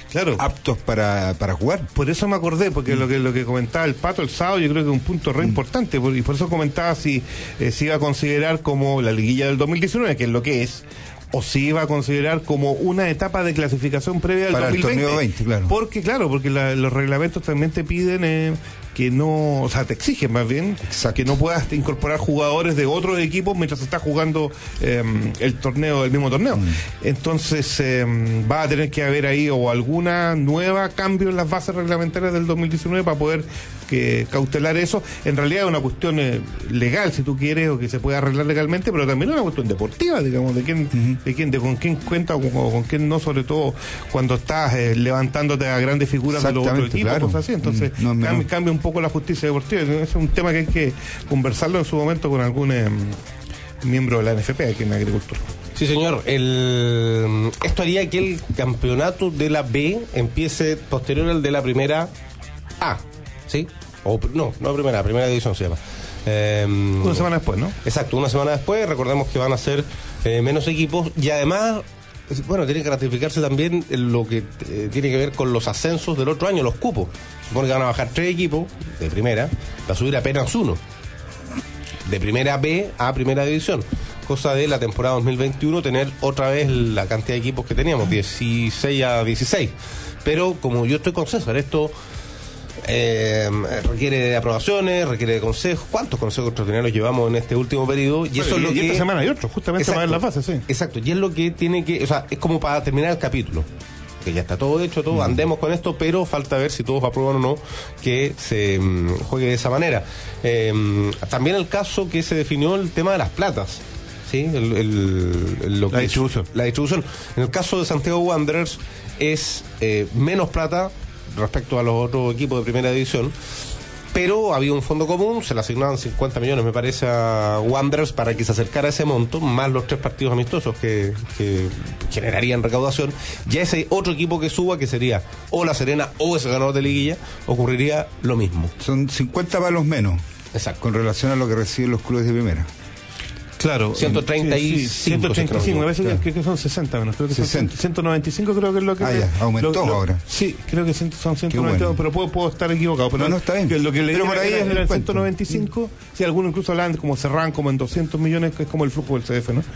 claro, aptos para, para jugar. Por eso me acordé, porque mm. lo que lo que comentaba el Pato el sábado, yo creo que es un punto re mm. importante, y por eso comentaba si eh, se iba a considerar como la liguilla del dos mil diecinueve, que es lo que es, o si iba a considerar como una etapa de clasificación previa al para dos mil veinte. El torneo veinte, claro. Porque, claro, porque la, los reglamentos también te piden eh, que no, o sea, te exigen más bien, Exacto. que no puedas incorporar jugadores de otros equipos mientras estás jugando eh, el torneo, el mismo torneo. Mm. Entonces, eh, va a tener que haber ahí o alguna nueva cambio en las bases reglamentarias del dos mil diecinueve para poder que cautelar eso. En realidad es una cuestión eh, legal, si tú quieres, o que se puede arreglar legalmente, pero también es una cuestión deportiva, digamos, de quién, uh-huh. de quién, de con quién cuenta o con, con quién no, sobre todo cuando estás eh, levantándote a grandes figuras de los otros equipos, claro. cosas así. Entonces, mm, no, cambia, cambia un poco la justicia deportiva. Es un tema que hay que conversarlo en su momento con algún eh, miembro de la N F P aquí en Agricultura. Sí, señor. El, esto haría que el campeonato de la B empiece posterior al de la primera A. ¿Sí? O, no, no primera, primera división se llama. Eh, una semana después, ¿no? Exacto, una semana después. Recordemos que van a ser eh, menos equipos y además, bueno, tiene que ratificarse también lo que eh, tiene que ver con los ascensos del otro año, los cupos. Supone que van a bajar tres equipos de primera, va a subir apenas uno. De primera B a primera división. Cosa de la temporada dos mil veintiuno tener otra vez la cantidad de equipos que teníamos, dieciséis a dieciséis. Pero como yo estoy con César, esto... Eh, requiere de aprobaciones, requiere de consejos. ¿Cuántos consejos extraordinarios llevamos en este último periodo? Y bueno, eso es lo y que esta semana hay otro, justamente exacto, para ver la fase, sí. Exacto, y es lo que tiene que, o sea, es como para terminar el capítulo. Que ya está todo hecho, todo, mm. andemos con esto, pero falta ver si todos aprueban o no que se um, juegue de esa manera. Eh, también el caso que se definió el tema de las platas. ¿Sí? El, el, el, lo la que distribución. Es, la distribución. En el caso de Santiago Wanderers es eh, menos plata respecto a los otros equipos de primera división, pero había un fondo común, se le asignaban cincuenta millones, me parece, a Wanderers para que se acercara a ese monto, más los tres partidos amistosos que, que generarían recaudación. Ya ese otro equipo que suba, que sería o La Serena o ese ganador de liguilla, ocurriría lo mismo. Son cincuenta palos menos. Exacto. Con relación a lo que reciben los clubes de primera. Claro, ciento treinta y cinco, sí, sí, ciento treinta y cinco, me parece claro. que, que son sesenta menos, creo que sesenta. Son ciento noventa y cinco, creo que es lo que... Ah, ya, aumentó lo, lo, ahora. Sí, creo que son ciento noventa y cinco, bueno. Pero puedo, puedo estar equivocado. Pero no, no, está bien. Que lo que le pero por ahí es el ciento noventa y cinco, si sí, algunos incluso hablan como cerran como en doscientos millones, que es como el flujo del C F, ¿no?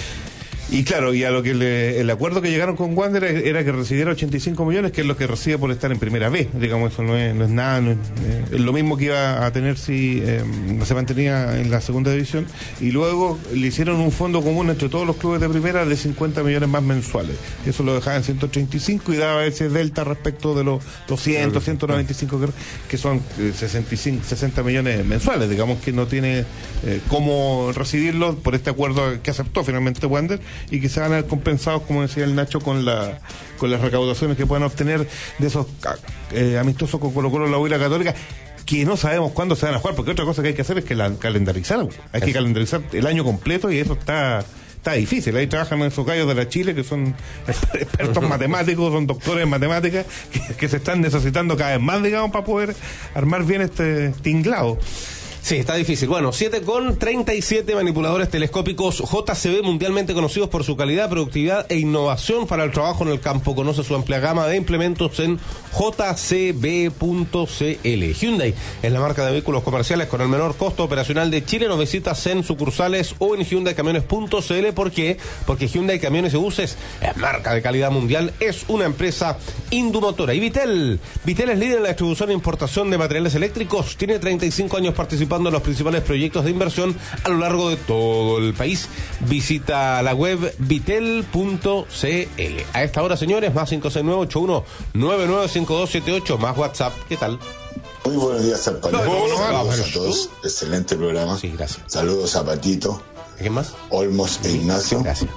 Y claro, y a lo que le, el acuerdo que llegaron con Wander era que recibiera ochenta y cinco millones, que es lo que recibe por estar en primera B. Digamos, eso no es, no es nada, no es, eh, es lo mismo que iba a tener si eh, se mantenía en la segunda división. Y luego le hicieron un fondo común entre todos los clubes de primera de cincuenta millones más mensuales. Eso lo dejaba en ciento treinta y cinco y daba ese delta respecto de los doscientos, ciento noventa y cinco, que son eh, sesenta y cinco, sesenta millones mensuales. Digamos que no tiene eh, cómo recibirlo por este acuerdo que aceptó finalmente Wander, y que se van a ver compensados, como decía el Nacho, con la con las recaudaciones que puedan obtener de esos eh, amistosos con Colo Colo, la U y la Católica, que no sabemos cuándo se van a jugar, porque otra cosa que hay que hacer es que la calendarizar, hay que calendarizar el año completo, y eso está está difícil. Ahí trabajan esos gallos de la Chile que son expertos matemáticos, son doctores en matemáticas, que, que se están necesitando cada vez más, digamos, para poder armar bien este tinglado. Sí, está difícil. Bueno, siete con treinta y siete, manipuladores telescópicos J C B, mundialmente conocidos por su calidad, productividad e innovación para el trabajo en el campo. Conoce su amplia gama de implementos en j c b punto c l. Hyundai es la marca de vehículos comerciales con el menor costo operacional de Chile. Nos visitas en sucursales o en hyundai camiones punto c l. ¿Por qué? Porque Hyundai Camiones y Buses es marca de calidad mundial, es una empresa indumotora. Y Vitel, Vitel es líder en la distribución e importación de materiales eléctricos. Tiene treinta y cinco años participando en los principales proyectos de inversión a lo largo de todo el país. Visita la web vitel punto c l. A esta hora, señores, más cinco seis nueve, ocho uno nueve nueve cinco dos siete ocho, más WhatsApp. ¿Qué tal? Muy buenos días, Zapatito. No, no, no, Saludos a todos. Excelente programa. Sí, gracias. Saludos a Patito. ¿Quién más? Olmos e Ignacio. Gracias.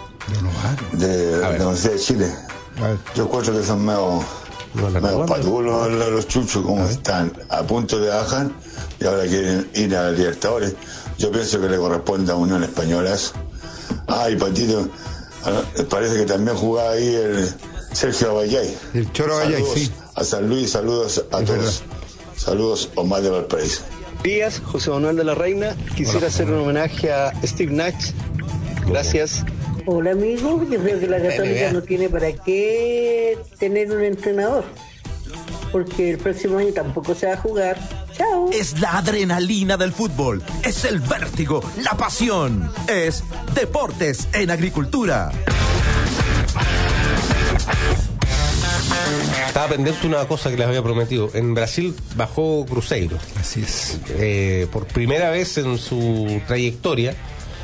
De, de la Universidad de Chile. Yo encuentro que son medio, medio patulos los chuchos, como están a punto de bajar y ahora quieren ir a Libertadores. Yo pienso que le corresponde a Unión Española eso. Ay, Patito, parece que también jugaba ahí el Sergio Aballay. El Choro Aballay, sí. A San Luis, saludos a es todos. Verdad. Saludos, Omar de Valparaíso. Días, José Manuel de la Reina. Quisiera Hola, hacer un homenaje a Steve Nash. Gracias Hola amigo, yo creo que la Católica no tiene para qué tener un entrenador, porque el próximo año tampoco se va a jugar. Chao. Es la adrenalina del fútbol, es el vértigo, la pasión, es Deportes en Agricultura. Estaba pendiente una cosa que les había prometido. En Brasil bajó Cruzeiro. Así es. Eh, por primera vez en su trayectoria,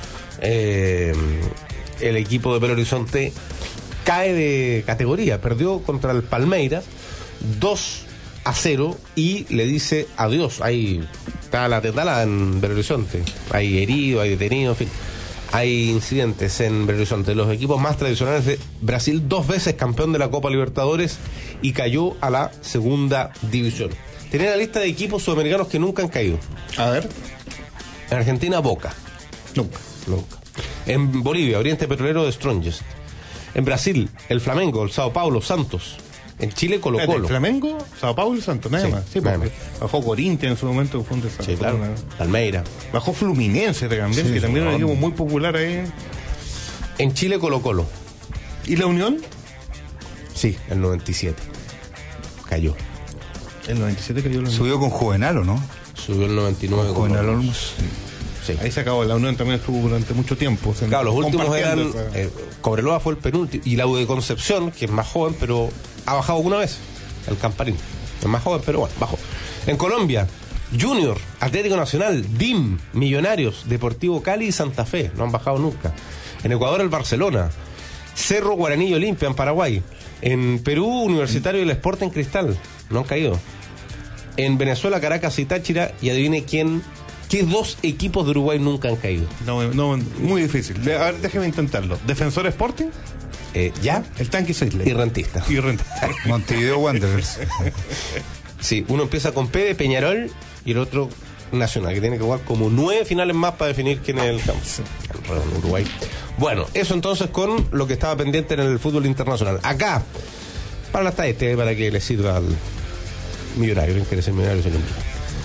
eh, el equipo de Belo Horizonte cae de categoría. Perdió contra el Palmeiras dos a cero y le dice adiós. Ahí está la tendala en Belo Horizonte. Hay heridos, hay detenidos, en fin. Hay incidentes en Belo Horizonte. Los equipos más tradicionales de Brasil, dos veces campeón de la Copa Libertadores y cayó a la segunda división. Tenía la lista de equipos sudamericanos que nunca han caído. A ver. En Argentina, Boca. Nunca. Nunca. En Bolivia, Oriente Petrolero de Strongest. En Brasil, el Flamengo, el Sao Paulo, Santos. En Chile, Colo Colo. ¿El Flamengo, Sao Paulo y Santos? Nada sí, más. Sí, nada más. Bajó Corinthians en su momento, fue un desastre. Sí, claro. Palmeira. Bajó Fluminense también, sí, que también es un equipo muy popular ahí. En Chile, Colo Colo. ¿Y la Unión? Sí, el noventa y siete. Cayó. El noventa y siete cayó. La Subió con Juvenal, ¿o no? Subió el noventa y nueve con Juvenal Olmos. Sí. Ahí se acabó. La Unión también estuvo durante mucho tiempo. Claro, los últimos eran. Eh, Cobreloa fue el penúltimo. Y la U de Concepción, que es más joven, pero ha bajado alguna vez. El Camparín. Es más joven, pero bueno, bajó. En Colombia, Junior, Atlético Nacional, D I M, Millonarios, Deportivo Cali y Santa Fe. No han bajado nunca. En Ecuador, el Barcelona. Cerro, Guaraní y Olimpia en Paraguay. En Perú, Universitario y el Sporting Cristal. No han caído. En Venezuela, Caracas y Táchira. Y adivine quién. ¿Qué dos equipos de Uruguay nunca han caído? No, no, muy difícil. A ver, déjeme intentarlo. ¿Defensor Sporting? Eh, ¿Ya? El Tanque Seisley. Y Rentista. Y Rentista. Montevideo Wanderers. Sí, uno empieza con P de Peñarol y el otro Nacional, que tiene que jugar como nueve finales más para definir quién es el campo. En Uruguay. Bueno, eso entonces con lo que estaba pendiente en el fútbol internacional. Acá, para la estadística, para que le sirva al millonario, que quiere ser millonario, se lo envía.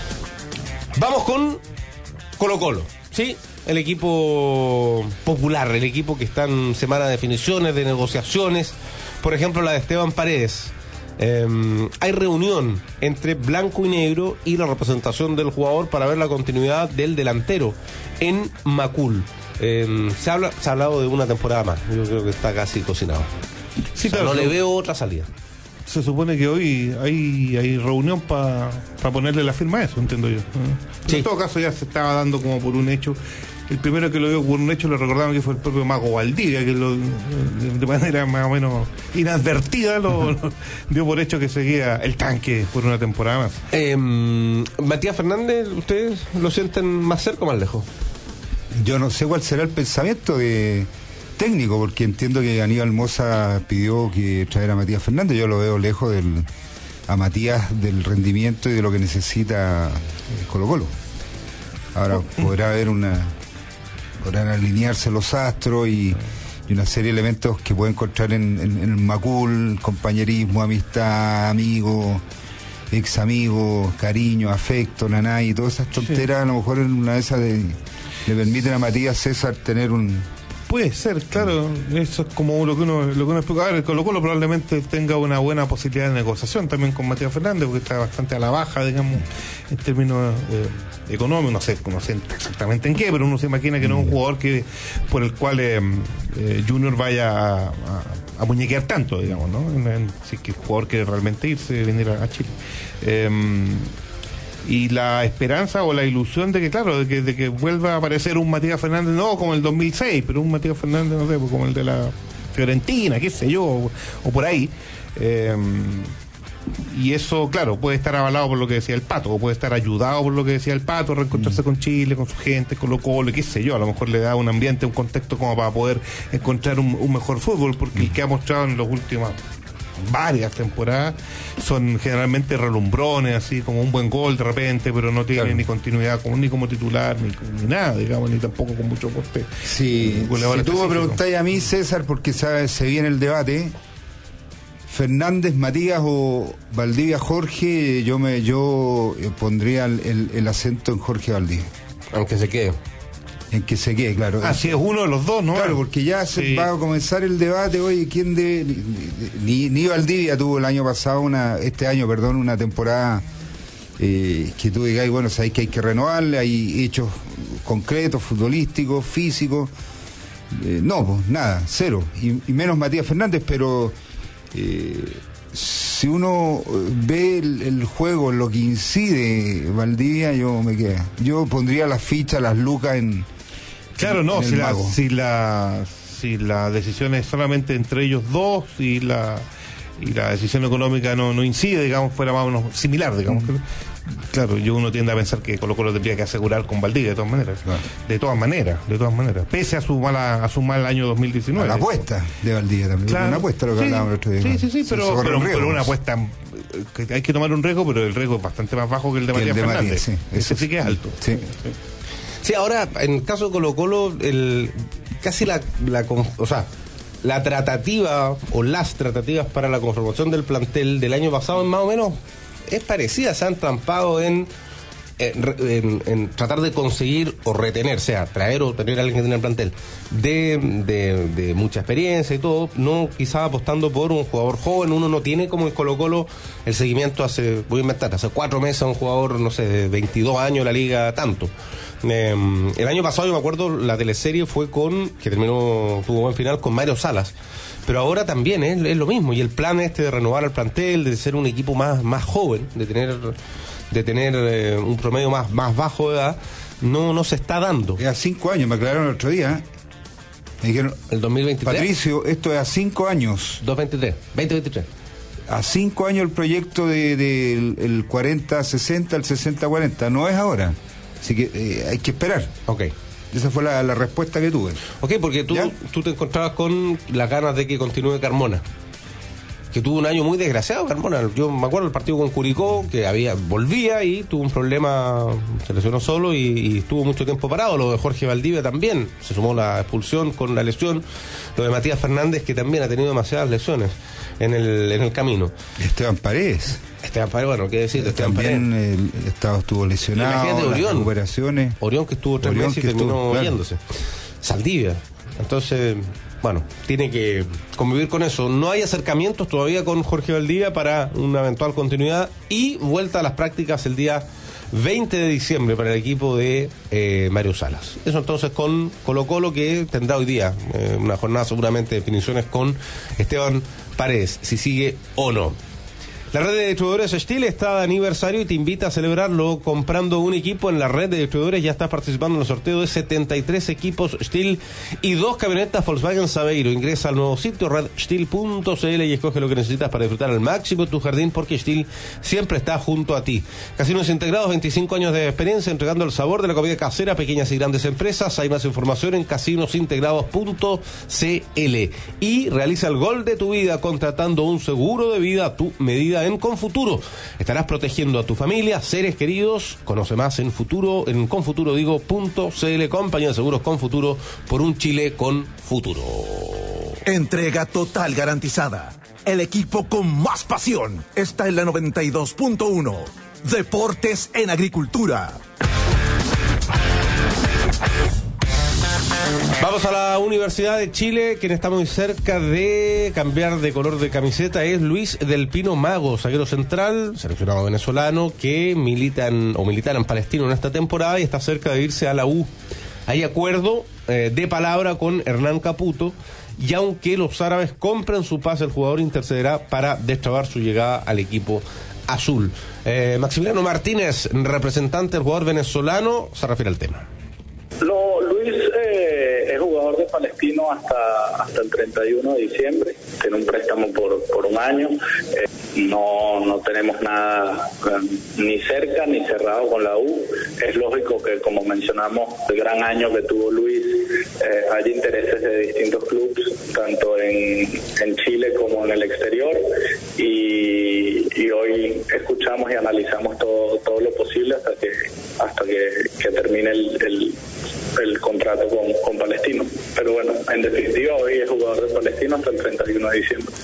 Vamos con Colo Colo, ¿sí? El equipo popular, el equipo que está en semana de definiciones, de negociaciones. Por ejemplo, la de Esteban Paredes. Eh, hay reunión entre blanco y negro y la representación del jugador para ver la continuidad del delantero en Macul. Eh, se, habla, se ha hablado de una temporada más. Yo creo que está casi cocinado. Sí, o sea, claro, no le veo otra salida. Se supone que hoy hay, hay reunión para pa ponerle la firma a eso, entiendo yo. Sí. En todo caso ya se estaba dando como por un hecho. El primero que lo dio por un hecho le recordaban que fue el propio Mago Valdivia, que lo, de manera más o menos inadvertida lo, lo dio por hecho que seguía el Tanque por una temporada más. Eh, Matías Fernández, ¿ustedes lo sienten más cerca o más lejos? Yo no sé cuál será el pensamiento de técnico, porque entiendo que Aníbal Moza pidió que traer a Matías Fernández. Yo lo veo lejos del, a Matías del rendimiento y de lo que necesita Colo Colo. Ahora podrá haber una podrán alinearse los astros y, y una serie de elementos que puede encontrar en, en, en el Macul: compañerismo, amistad, amigo, ex amigo, cariño, afecto, nanay, y todas esas tonteras. Sí. A lo mejor en una de esas de, le permiten a Matías César tener un... Puede ser, claro, eso es como lo que uno lo que uno explica. A ver, Colo Colo probablemente tenga una buena posibilidad de negociación también con Matías Fernández, porque está bastante a la baja, digamos, en términos eh, económicos. No sé, no sé exactamente en qué, pero uno se imagina que no es un jugador que por el cual eh, eh, Junior vaya a, a, a muñequear tanto, digamos, ¿no? En, en, si es que el jugador quiere realmente irse, venir a, a Chile. Eh, y la esperanza o la ilusión de que, claro, de que, de que vuelva a aparecer un Matías Fernández, no como el dos mil seis, pero un Matías Fernández, no sé, pues como el de la Fiorentina, qué sé yo, o, o por ahí. Eh, y eso, claro, puede estar avalado por lo que decía el Pato, o puede estar ayudado por lo que decía el Pato, reencontrarse mm. con Chile, con su gente, con Colo Colo, qué sé yo, a lo mejor le da un ambiente, un contexto como para poder encontrar un, un mejor fútbol, porque mm. el que ha mostrado en los últimos varias temporadas son generalmente relumbrones, así como un buen gol de repente, pero no tiene claro. ni continuidad como, ni como titular, ni, ni nada, digamos, ni tampoco con mucho poste. Sí, si tú me preguntáis a mí, César, porque sabe, se viene el debate, Fernández, Matías o Valdivia, Jorge, yo me yo pondría el, el, el acento en Jorge Valdivia. Aunque se quede. En que se quede, claro. Ah, si es uno de los dos, ¿no? Claro, porque ya se sí. va a comenzar el debate, oye, ¿quién de...? Ni, ni Valdivia tuvo el año pasado, una este año, perdón, una temporada eh, que tú digas, bueno, sabéis que hay que renovarle, hay hechos concretos, futbolísticos, físicos. Eh, no, pues nada, cero. Y, y menos Matías Fernández, pero... Eh, si uno ve el, el juego, lo que incide Valdivia, yo me quedo. Yo pondría las fichas, las lucas en... Claro, no, si la, si la si la decisión es solamente entre ellos dos y la y la decisión económica no, no incide, digamos, fuera más o menos similar, digamos. Mm. Claro, yo uno tiende a pensar que Colo Colo tendría que asegurar con Valdivia de todas maneras. Claro. De todas maneras, de todas maneras. Pese a su mala, a su mal año dos mil diecinueve. A la apuesta de Valdivia también. Claro. Una apuesta lo que sí, hablábamos el otro día. Sí, sí, sí, pero, pero, pero una apuesta que hay que tomar un riesgo, pero el riesgo es bastante más bajo que el de Matías Fernández. Matías, sí, ese sí que es alto. Sí. Sí. Sí, ahora, en el caso de Colo Colo, el, casi la, la, o sea, la tratativa o las tratativas para la conformación del plantel del año pasado, más o menos, es parecida. Se han trampado en, en, en, en tratar de conseguir o retener, sea, traer o tener a alguien que tiene el plantel de, de, de mucha experiencia y todo, no quizás apostando por un jugador joven. Uno no tiene como en Colo Colo el seguimiento hace, voy a inventar, hace cuatro meses a un jugador, no sé, de veintidós años la liga, tanto. Eh, el año pasado, yo me acuerdo, la teleserie fue con, que terminó, tuvo buen final, con Mario Salas. Pero ahora también es, es lo mismo, y el plan este de renovar el plantel, de ser un equipo más, más joven, de tener, de tener eh, un promedio más, más bajo de edad, no, no se está dando. Es a cinco años, me aclararon el otro día. Me dijeron, el dos mil veintitrés. Patricio, esto es a cinco años. dos mil veintitrés, veinte veintitrés. A cinco años el proyecto de, de el, el cuarenta sesenta, el sesenta cuarenta, no es ahora. Así que eh, hay que esperar. Ok. Esa fue la, la respuesta que tuve. Ok, porque tú, tú te encontrabas con las ganas de que continúe Carmona, que tuvo un año muy desgraciado Carmona. Yo me acuerdo del partido con Curicó, que había volvía y tuvo un problema, se lesionó solo y, y estuvo mucho tiempo parado. Lo de Jorge Valdivia también, se sumó la expulsión con la lesión. Lo de Matías Fernández, que también ha tenido demasiadas lesiones en el, en el camino. Esteban Paredes. Esteban Paredes, bueno, qué decir, Esteban también Paredes. El estado estuvo lesionado. Imagínate Orión. Recuperaciones. Orión, que estuvo tres Orión meses y terminó estuvo, claro. yéndose. Saldivia. Entonces, bueno, tiene que convivir con eso. No hay acercamientos todavía con Jorge Valdivia para una eventual continuidad y vuelta a las prácticas el día veinte de diciembre para el equipo de eh, Mario Salas. Eso entonces con Colo Colo, que tendrá hoy día eh, una jornada seguramente de definiciones con Esteban Paredes, si sigue o no. La red de distribuidores Steel está de aniversario y te invita a celebrarlo comprando un equipo en la red de distribuidores. Ya estás participando en el sorteo de setenta y tres equipos Steel y dos camionetas Volkswagen Saveiro. Ingresa al nuevo sitio red steel punto c l y escoge lo que necesitas para disfrutar al máximo tu jardín, porque Steel siempre está junto a ti. Casinos Integrados, veinticinco años de experiencia entregando el sabor de la comida casera a pequeñas y grandes empresas. Hay más información en casinos integrados punto c l. Y realiza el gol de tu vida contratando un seguro de vida a tu medida en Confuturo. Estarás protegiendo a tu familia, seres queridos. Conoce más en futuro, en confuturo digo punto cl, compañía de seguros Confuturo, por un Chile con futuro. Entrega total garantizada. El equipo con más pasión está en la noventa y dos punto uno. Deportes en Agricultura. Vamos a la Universidad de Chile. Quien está muy cerca de cambiar de color de camiseta es Luis del Pino Mago, zaguero central, seleccionado venezolano, que milita en, o militará en Palestino en esta temporada y está cerca de irse a la U. Hay acuerdo eh, de palabra con Hernán Caputo, y aunque los árabes compren su pase, el jugador intercederá para destrabar su llegada al equipo azul. Eh, Maximiliano Martínez, representante del jugador venezolano, se refiere al tema. No, Luis eh, es jugador de Palestino hasta hasta el treinta y uno de diciembre. Tiene un préstamo por por un año. Eh, no no tenemos nada eh, ni cerca ni cerrado con la U. Es lógico que, como mencionamos, el gran año que tuvo Luis, eh, hay intereses de distintos clubes, tanto en, en Chile como en el exterior. Y, y hoy escuchamos y analizamos todo todo lo posible hasta que hasta que, que termine el, el el contrato con, con Palestino. Pero bueno, en definitiva hoy es jugador de Palestino hasta el treinta y uno de diciembre.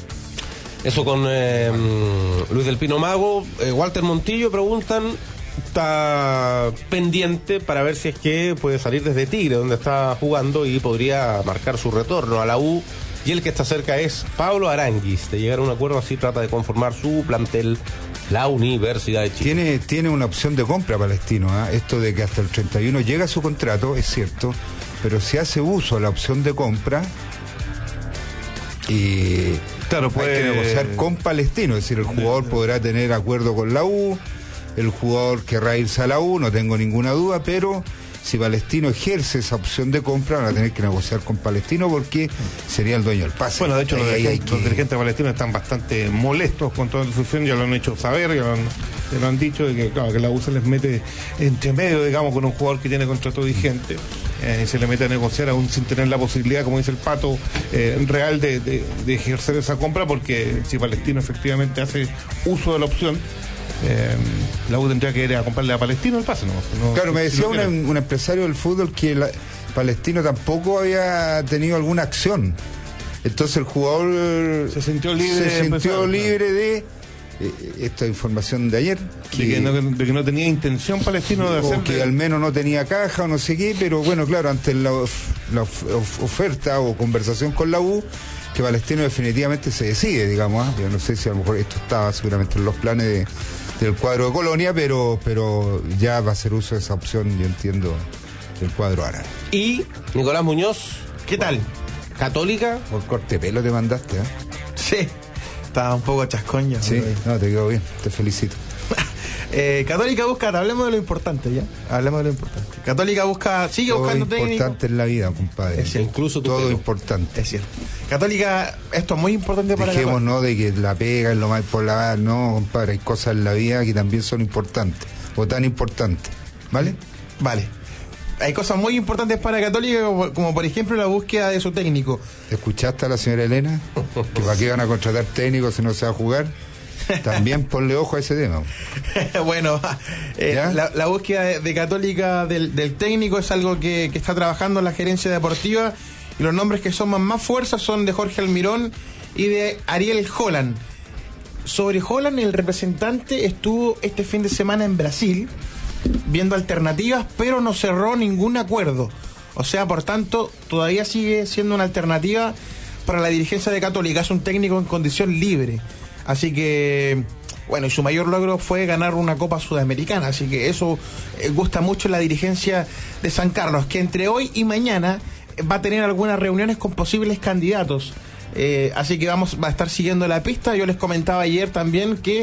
Eso con eh, Luis del Pino Mago. eh, Walter Montillo preguntan, está pendiente para ver si es que puede salir desde Tigre, donde está jugando, y podría marcar su retorno a la U. Y el que está cerca es Pablo Aranguis. De llegar a un acuerdo así trata de conformar su plantel, la Universidad de Chile. Tiene, tiene una opción de compra Palestino, ¿eh? Esto de que hasta el treinta y uno llega su contrato, es cierto, pero si hace uso de la opción de compra, y claro, puede... hay que negociar con Palestino, es decir, el jugador podrá tener acuerdo con la U, el jugador querrá irse a la U, no tengo ninguna duda, pero si Palestino ejerce esa opción de compra, van a tener que negociar con Palestino porque sería el dueño del pase. Bueno, de hecho, ahí, los, ahí dirigentes, que... los dirigentes palestinos están bastante molestos con toda la decisión, ya lo han hecho saber, ya lo han, ya lo han dicho, de que, claro, que la U se les mete entre medio, digamos, con un jugador que tiene contrato vigente, eh, y se le mete a negociar aún sin tener la posibilidad, como dice el Pato, eh, real de, de, de ejercer esa compra, porque si Palestino efectivamente hace uso de la opción, Eh, la U tendría que ir a comprarle a Palestino el pase, ¿no? no claro, me decía si no un, un empresario del fútbol que la, Palestino tampoco había tenido alguna acción. Entonces el jugador se sintió libre, se de, sintió empezar, libre claro. de eh, esta información de ayer. Que, de, que no, de que no tenía intención Palestino de hacer. O que al menos no tenía caja o no sé qué, pero bueno, claro, ante la, la of, of, oferta o conversación con la U, que Palestino definitivamente se decide, digamos. ¿eh? Yo no sé si a lo mejor esto estaba seguramente en los planes de del cuadro de Colonia, pero pero ya va a hacer uso de esa opción, yo entiendo, del cuadro árabe. Y Nicolás Muñoz, ¿qué tal? ¿Católica? Por corte de pelo te mandaste, ¿eh? Sí, estaba un poco chascón ya. Sí, no, te quedó bien, te felicito. eh, Católica busca, hablemos de lo importante ya, hablemos de lo importante. Católica busca, sigue todo buscando técnico. Todo importante en la vida, compadre. Es cierto, incluso todo pelo. Importante. Es cierto. Católica, esto es muy importante para Dejémonos, no de que la pega es lo más por la no, compadre, hay cosas en la vida que también son importantes, o tan importantes, ¿vale? Vale. Hay cosas muy importantes para Católica, como, como por ejemplo la búsqueda de su técnico. ¿Escuchaste a la señora Elena? Que para qué van a contratar técnicos si no se va a jugar. También ponle ojo a ese tema. Bueno, eh, la, la búsqueda de, de Católica del, del técnico es algo que, que está trabajando en la gerencia deportiva, y los nombres que suman más fuerza son de Jorge Almirón y de Ariel Holland. Sobre Holland, el representante estuvo este fin de semana en Brasil viendo alternativas, pero no cerró ningún acuerdo. O sea, por tanto, todavía sigue siendo una alternativa para la dirigencia de Católica. Es un técnico en condición libre. Así que, bueno, y su mayor logro fue ganar una Copa Sudamericana. Así que eso eh, gusta mucho la dirigencia de San Carlos, que entre hoy y mañana va a tener algunas reuniones con posibles candidatos. Eh, así que vamos va a estar siguiendo la pista. Yo les comentaba ayer también que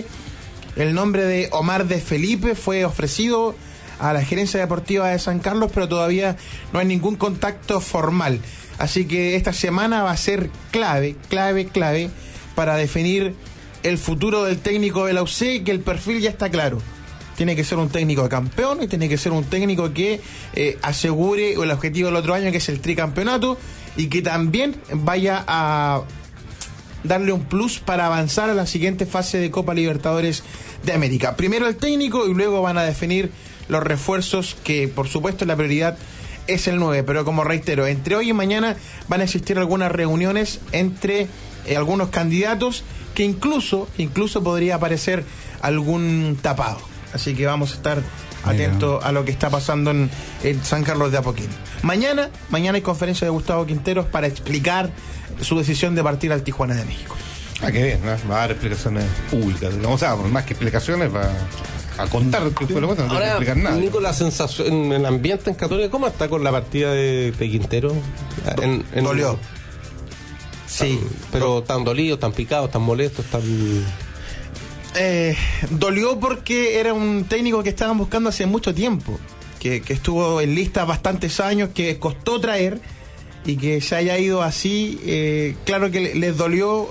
el nombre de Omar de Felipe fue ofrecido a la gerencia deportiva de San Carlos, pero todavía no hay ningún contacto formal. Así que esta semana va a ser clave, clave, clave para definir el futuro del técnico de la U C, que el perfil ya está claro. Tiene que ser un técnico campeón y tiene que ser un técnico que eh, asegure el objetivo del otro año, que es el tricampeonato, y que también vaya a darle un plus para avanzar a la siguiente fase de Copa Libertadores de América. Primero el técnico y luego van a definir los refuerzos, que por supuesto la prioridad es el nueve, pero como reitero, entre hoy y mañana van a existir algunas reuniones entre eh, algunos candidatos, que incluso, incluso podría aparecer algún tapado. Así que vamos a estar atentos a lo que está pasando en, en San Carlos de Apoquindo. Mañana, mañana hay conferencia de Gustavo Quinteros para explicar su decisión de partir al Tijuana de México. Ah, qué bien, ¿no? Va a dar explicaciones públicas. Digamos, o sea, más que explicaciones, va a contar que fue lo que no tiene que explicar nada. Nico, la sensación en el ambiente en Católica, ¿cómo está con la partida de, de Quintero? En, en, Dolió. Sí. Tan, pero tan dolidos, tan picados, tan molestos, tan... Eh, dolió porque era un técnico que estaban buscando hace mucho tiempo, que, que estuvo en lista bastantes años, que costó traer, y que se haya ido así, eh, claro que les dolió.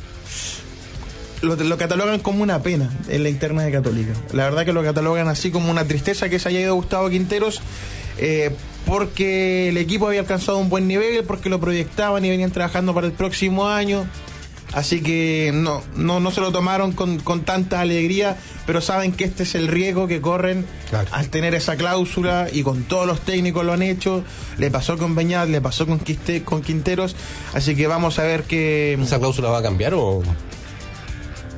Lo, lo catalogan como una pena en la interna de Católica. La verdad que lo catalogan así como una tristeza que se haya ido Gustavo Quinteros, eh, porque el equipo había alcanzado un buen nivel, porque lo proyectaban y venían trabajando para el próximo año. Así que no, no, no se lo tomaron con, con tanta alegría, pero saben que este es el riesgo que corren, claro, al tener esa cláusula, y con todos los técnicos lo han hecho. Le pasó con Beñat, le pasó con, Quiste, con Quinteros, así que vamos a ver que... ¿Esa cláusula va a cambiar o...?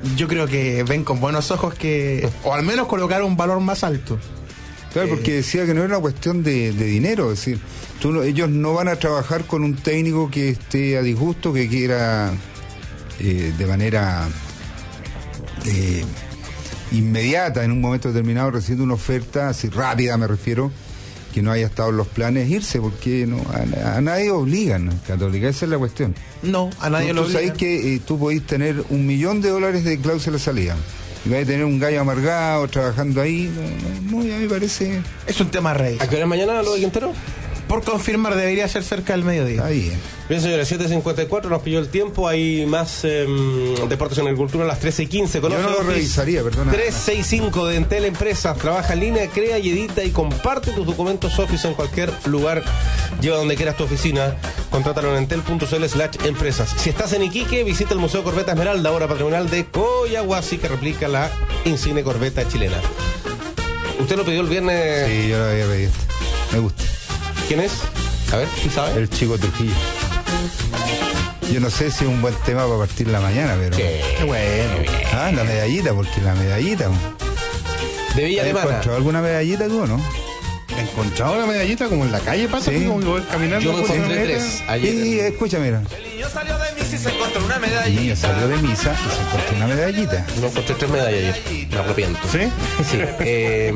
yo creo que ven con buenos ojos que, o al menos colocar un valor más alto. Claro, porque decía que no era una cuestión de, de dinero, es decir, tú no, ellos no van a trabajar con un técnico que esté a disgusto, que quiera eh, de manera eh, inmediata, en un momento determinado, recibiendo una oferta, así rápida me refiero, que no haya estado en los planes, irse, porque no a, a nadie obligan, Católica, esa es la cuestión. No, a nadie tú, lo tú obligan. sabes que eh, tú podés tener un millón de dólares de cláusula de salida. Y vas a tener un gallo amargado trabajando ahí, no, no, ya me parece... Es un tema rey. ¿A qué hora es mañana lo de Quintero? Por confirmar, debería ser cerca del mediodía. Ahí. Bien, señores, siete cincuenta y cuatro, nos pilló el tiempo. Hay más eh, deportes en agricultura a las trece quince. Yo no lo revisaría, perdona. trescientos sesenta y cinco de Entel Empresas. Trabaja en línea, crea y edita y comparte tus documentos Office en cualquier lugar. Lleva donde quieras tu oficina. Contrátalo en entel.cl slash empresas. Si estás en Iquique, visita el Museo Corbeta Esmeralda, obra patrimonial de Coyahuasi, que replica la insigne corbeta chilena. ¿Usted lo pidió el viernes? Sí, yo lo había pedido. Me gusta. ¿Quién es? A ver, ¿sí sabe? El Chico Trujillo. Yo no sé si es un buen tema para partir la mañana, pero... Qué, Qué bueno. Ah, la medallita, porque la medallita... De Villa Alemana. ¿Has encontrado alguna medallita tú o no? ¿He encontrado una medallita como en la calle, pasa? Sí. Como que voy caminando. Yo me encontré tres ayer. Y escucha, mira. El niño salió de misa y se encontró una El medallita. niño salió de misa y se encontró una medallita. No encontré tres medallas ayer. Me arrepiento. ¿Sí? Sí. Eh,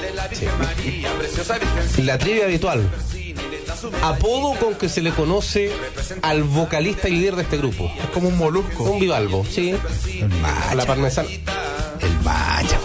sí. La trivia habitual. Apodo con que se le conoce al vocalista y líder de este grupo. Es como un molusco. Un bivalvo, sí. El macho. A la parmesana. El macho.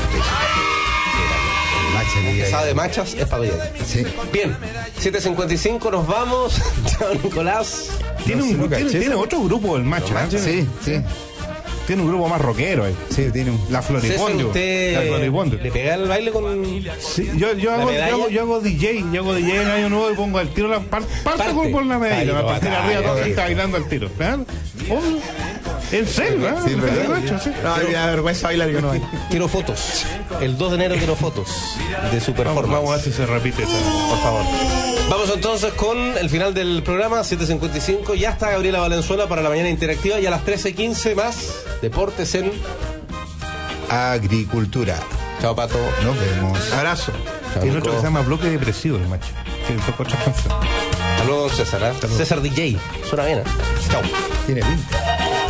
El macho Que sabe de machas es para bien. Sí. Bien, siete cincuenta y cinco, nos vamos. Chao, Nicolás. Tiene, No, un, sí, no tiene, caché. tiene otro grupo el macho, ¿eh? Sí, sí. Tiene un grupo más rockero, eh. Sí, tiene un... La César, Floripondio. usted La Floripondio. le pega el baile con... Sí, yo, yo, ¿La hago, yo, medalla? hago, yo hago D J, yo hago D J en Año Nuevo y pongo al tiro la par, parte, Parte. por, por la medalla, Ahí, la no, parte de ahí, arriba, toda la ahí. gente bailando al tiro. ¿Verdad? Oh, en serio, ¿eh? Sí, ¿verdad? De hecho, sí. No, me da vergüenza bailar que no hay. Quiero fotos. El dos de enero quiero fotos de su Vamos, performance. vamos a ver si se repite esa. Por favor. Vamos entonces con el final del programa, siete cincuenta y cinco. Ya está Gabriela Valenzuela para la mañana interactiva y a las trece quince más deportes en Agricultura. Chao, Pato. Nos vemos. Abrazo. Chao, Tiene otro Nico. que se llama Bloque Depresivo, el macho. Tiene dos otras canciones. Hasta luego, don César. ¿eh? César D J. Suena bien. ¿eh? Chao. Tiene pinta.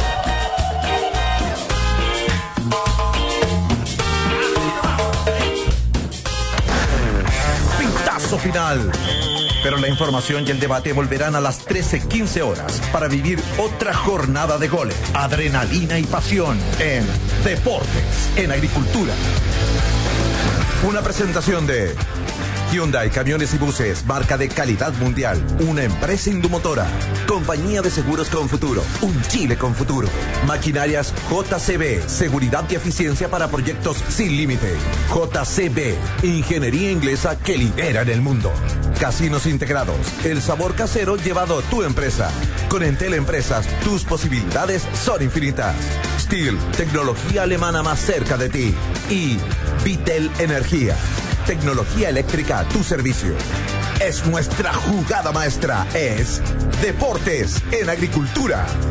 Pintazo final. Pero la información y el debate volverán a las trece quince horas para vivir otra jornada de goles, adrenalina y pasión en Deportes en Agricultura. Una presentación de Hyundai Camiones y Buses, marca de calidad mundial, una empresa indumotora, compañía de seguros con futuro, un Chile con futuro, maquinarias J C B, seguridad y eficiencia para proyectos sin límite, J C B, ingeniería inglesa que lidera en el mundo, casinos integrados, el sabor casero llevado a tu empresa, con Entel Empresas, tus posibilidades son infinitas, Steel, tecnología alemana más cerca de ti, y Vitel Energía, tecnología eléctrica a tu servicio. Es nuestra jugada maestra, es Deportes en Agricultura.